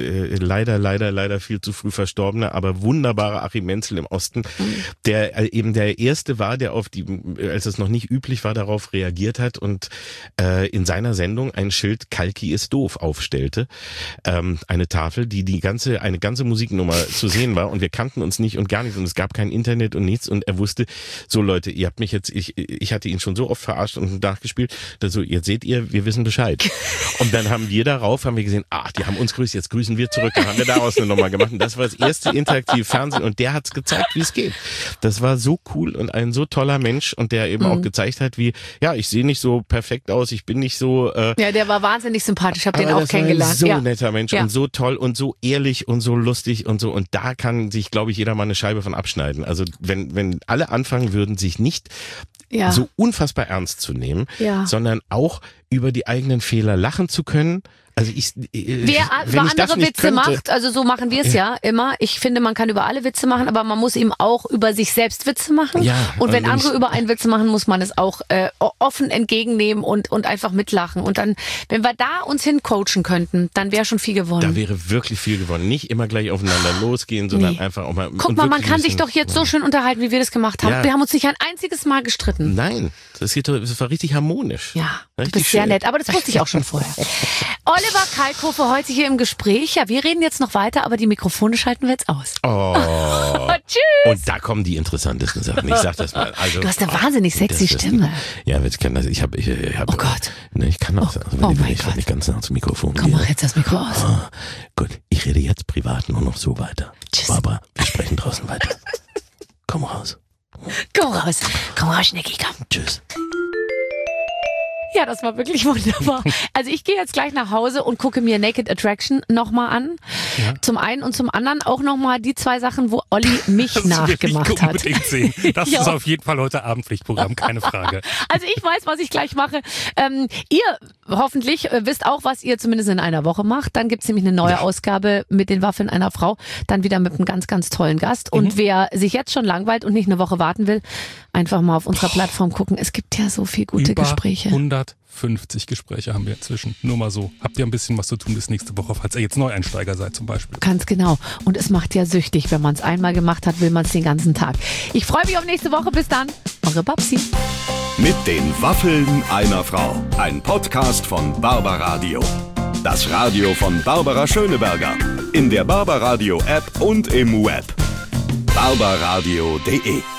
leider viel zu früh verstorbene, aber wunderbare Achim Menzel im Osten, der eben der Erste war, der auf die, als es noch nicht üblich war, darauf reagiert hat und in seiner Sendung ein Schild "Kalki ist doof" aufstellte, eine Tafel, die eine ganze Musiknummer zu sehen war und wir kannten uns nicht und gar nichts und es gab kein Internet und nichts und er wusste, so Leute, ihr habt mich jetzt, ich hatte ihn schon so oft verarscht und nachgespielt, dass so, jetzt seht ihr, wir wissen Bescheid. Und dann haben wir gesehen, die haben uns grüßt, jetzt grüßen wir zurück, dann haben wir daraus eine Nummer gemacht und das war das erste interaktive Fernsehen und der hat's gezeigt, wie es geht. Das war so cool und ein so toller Mensch und der eben auch gezeigt hat, wie, ja, ich sehe nicht so perfekt aus, ich bin nicht so... ja, der war wahnsinnig sympathisch, ich habe den auch kennengelernt. So ein netter Mensch und so toll und so ehrlich und so lustig und so und da kann sich, glaube ich, jeder mal eine Scheibe von abschneiden. Also wenn alle anfangen würden, sich nicht so unfassbar ernst zu nehmen, sondern auch über die eigenen Fehler lachen zu können. Also wer über andere Witze macht, also so machen wir es ja immer. Ich finde, man kann über alle Witze machen, aber man muss eben auch über sich selbst Witze machen. Ja, und wenn andere über einen Witze machen, muss man es auch offen entgegennehmen und einfach mitlachen. Und dann, wenn wir da uns hincoachen könnten, dann wäre schon viel gewonnen. Da wäre wirklich viel gewonnen. Nicht immer gleich aufeinander losgehen, sondern einfach auch mal... Guck mal, man kann sich doch jetzt so schön unterhalten, wie wir das gemacht haben. Ja. Wir haben uns nicht ein einziges Mal gestritten. Nein, das war richtig harmonisch. Ja, du bist sehr nett, aber das wusste ich auch schon vorher. Oliver Kalkofe heute hier im Gespräch. Ja, wir reden jetzt noch weiter, aber die Mikrofone schalten wir jetzt aus. Oh. Tschüss. Und da kommen die interessantesten Sachen. Ich sag das mal. Also, du hast eine wahnsinnig sexy Stimme. Ja, ich kann das. Ich hab, oh Gott. Ne, ich kann das. Also, wenn ich ganz nah zum Mikrofon gehe. Komm, mach jetzt das Mikro aus. Oh, gut, ich rede jetzt privat nur noch so weiter. Tschüss. Barbara, wir sprechen draußen weiter. Komm raus. Komm raus. Komm raus, Schnecki, komm. Tschüss. Ja, das war wirklich wunderbar. Also ich gehe jetzt gleich nach Hause und gucke mir Naked Attraction nochmal an. Ja. Zum einen und zum anderen auch nochmal die 2 Sachen, wo Olli mich nachgemacht hat. Unbedingt sehen. Das ist auf jeden Fall heute Abendpflichtprogramm, keine Frage. Also ich weiß, was ich gleich mache. Ihr hoffentlich wisst auch, was ihr zumindest in einer Woche macht. Dann gibt's nämlich eine neue Ausgabe mit den Waffeln einer Frau. Dann wieder mit einem ganz, ganz tollen Gast. Und wer sich jetzt schon langweilt und nicht eine Woche warten will, einfach mal auf unserer Plattform gucken. Es gibt ja so viel gute Gespräche. 150 Gespräche haben wir inzwischen. Nur mal so. Habt ihr ein bisschen was zu tun bis nächste Woche, falls ihr jetzt Neueinsteiger seid zum Beispiel. Ganz genau. Und es macht ja süchtig. Wenn man es einmal gemacht hat, will man es den ganzen Tag. Ich freue mich auf nächste Woche. Bis dann. Eure Babsi. Mit den Waffeln einer Frau. Ein Podcast von Barbaradio. Das Radio von Barbara Schöneberger. In der Barbaradio App und im Web. barbaradio.de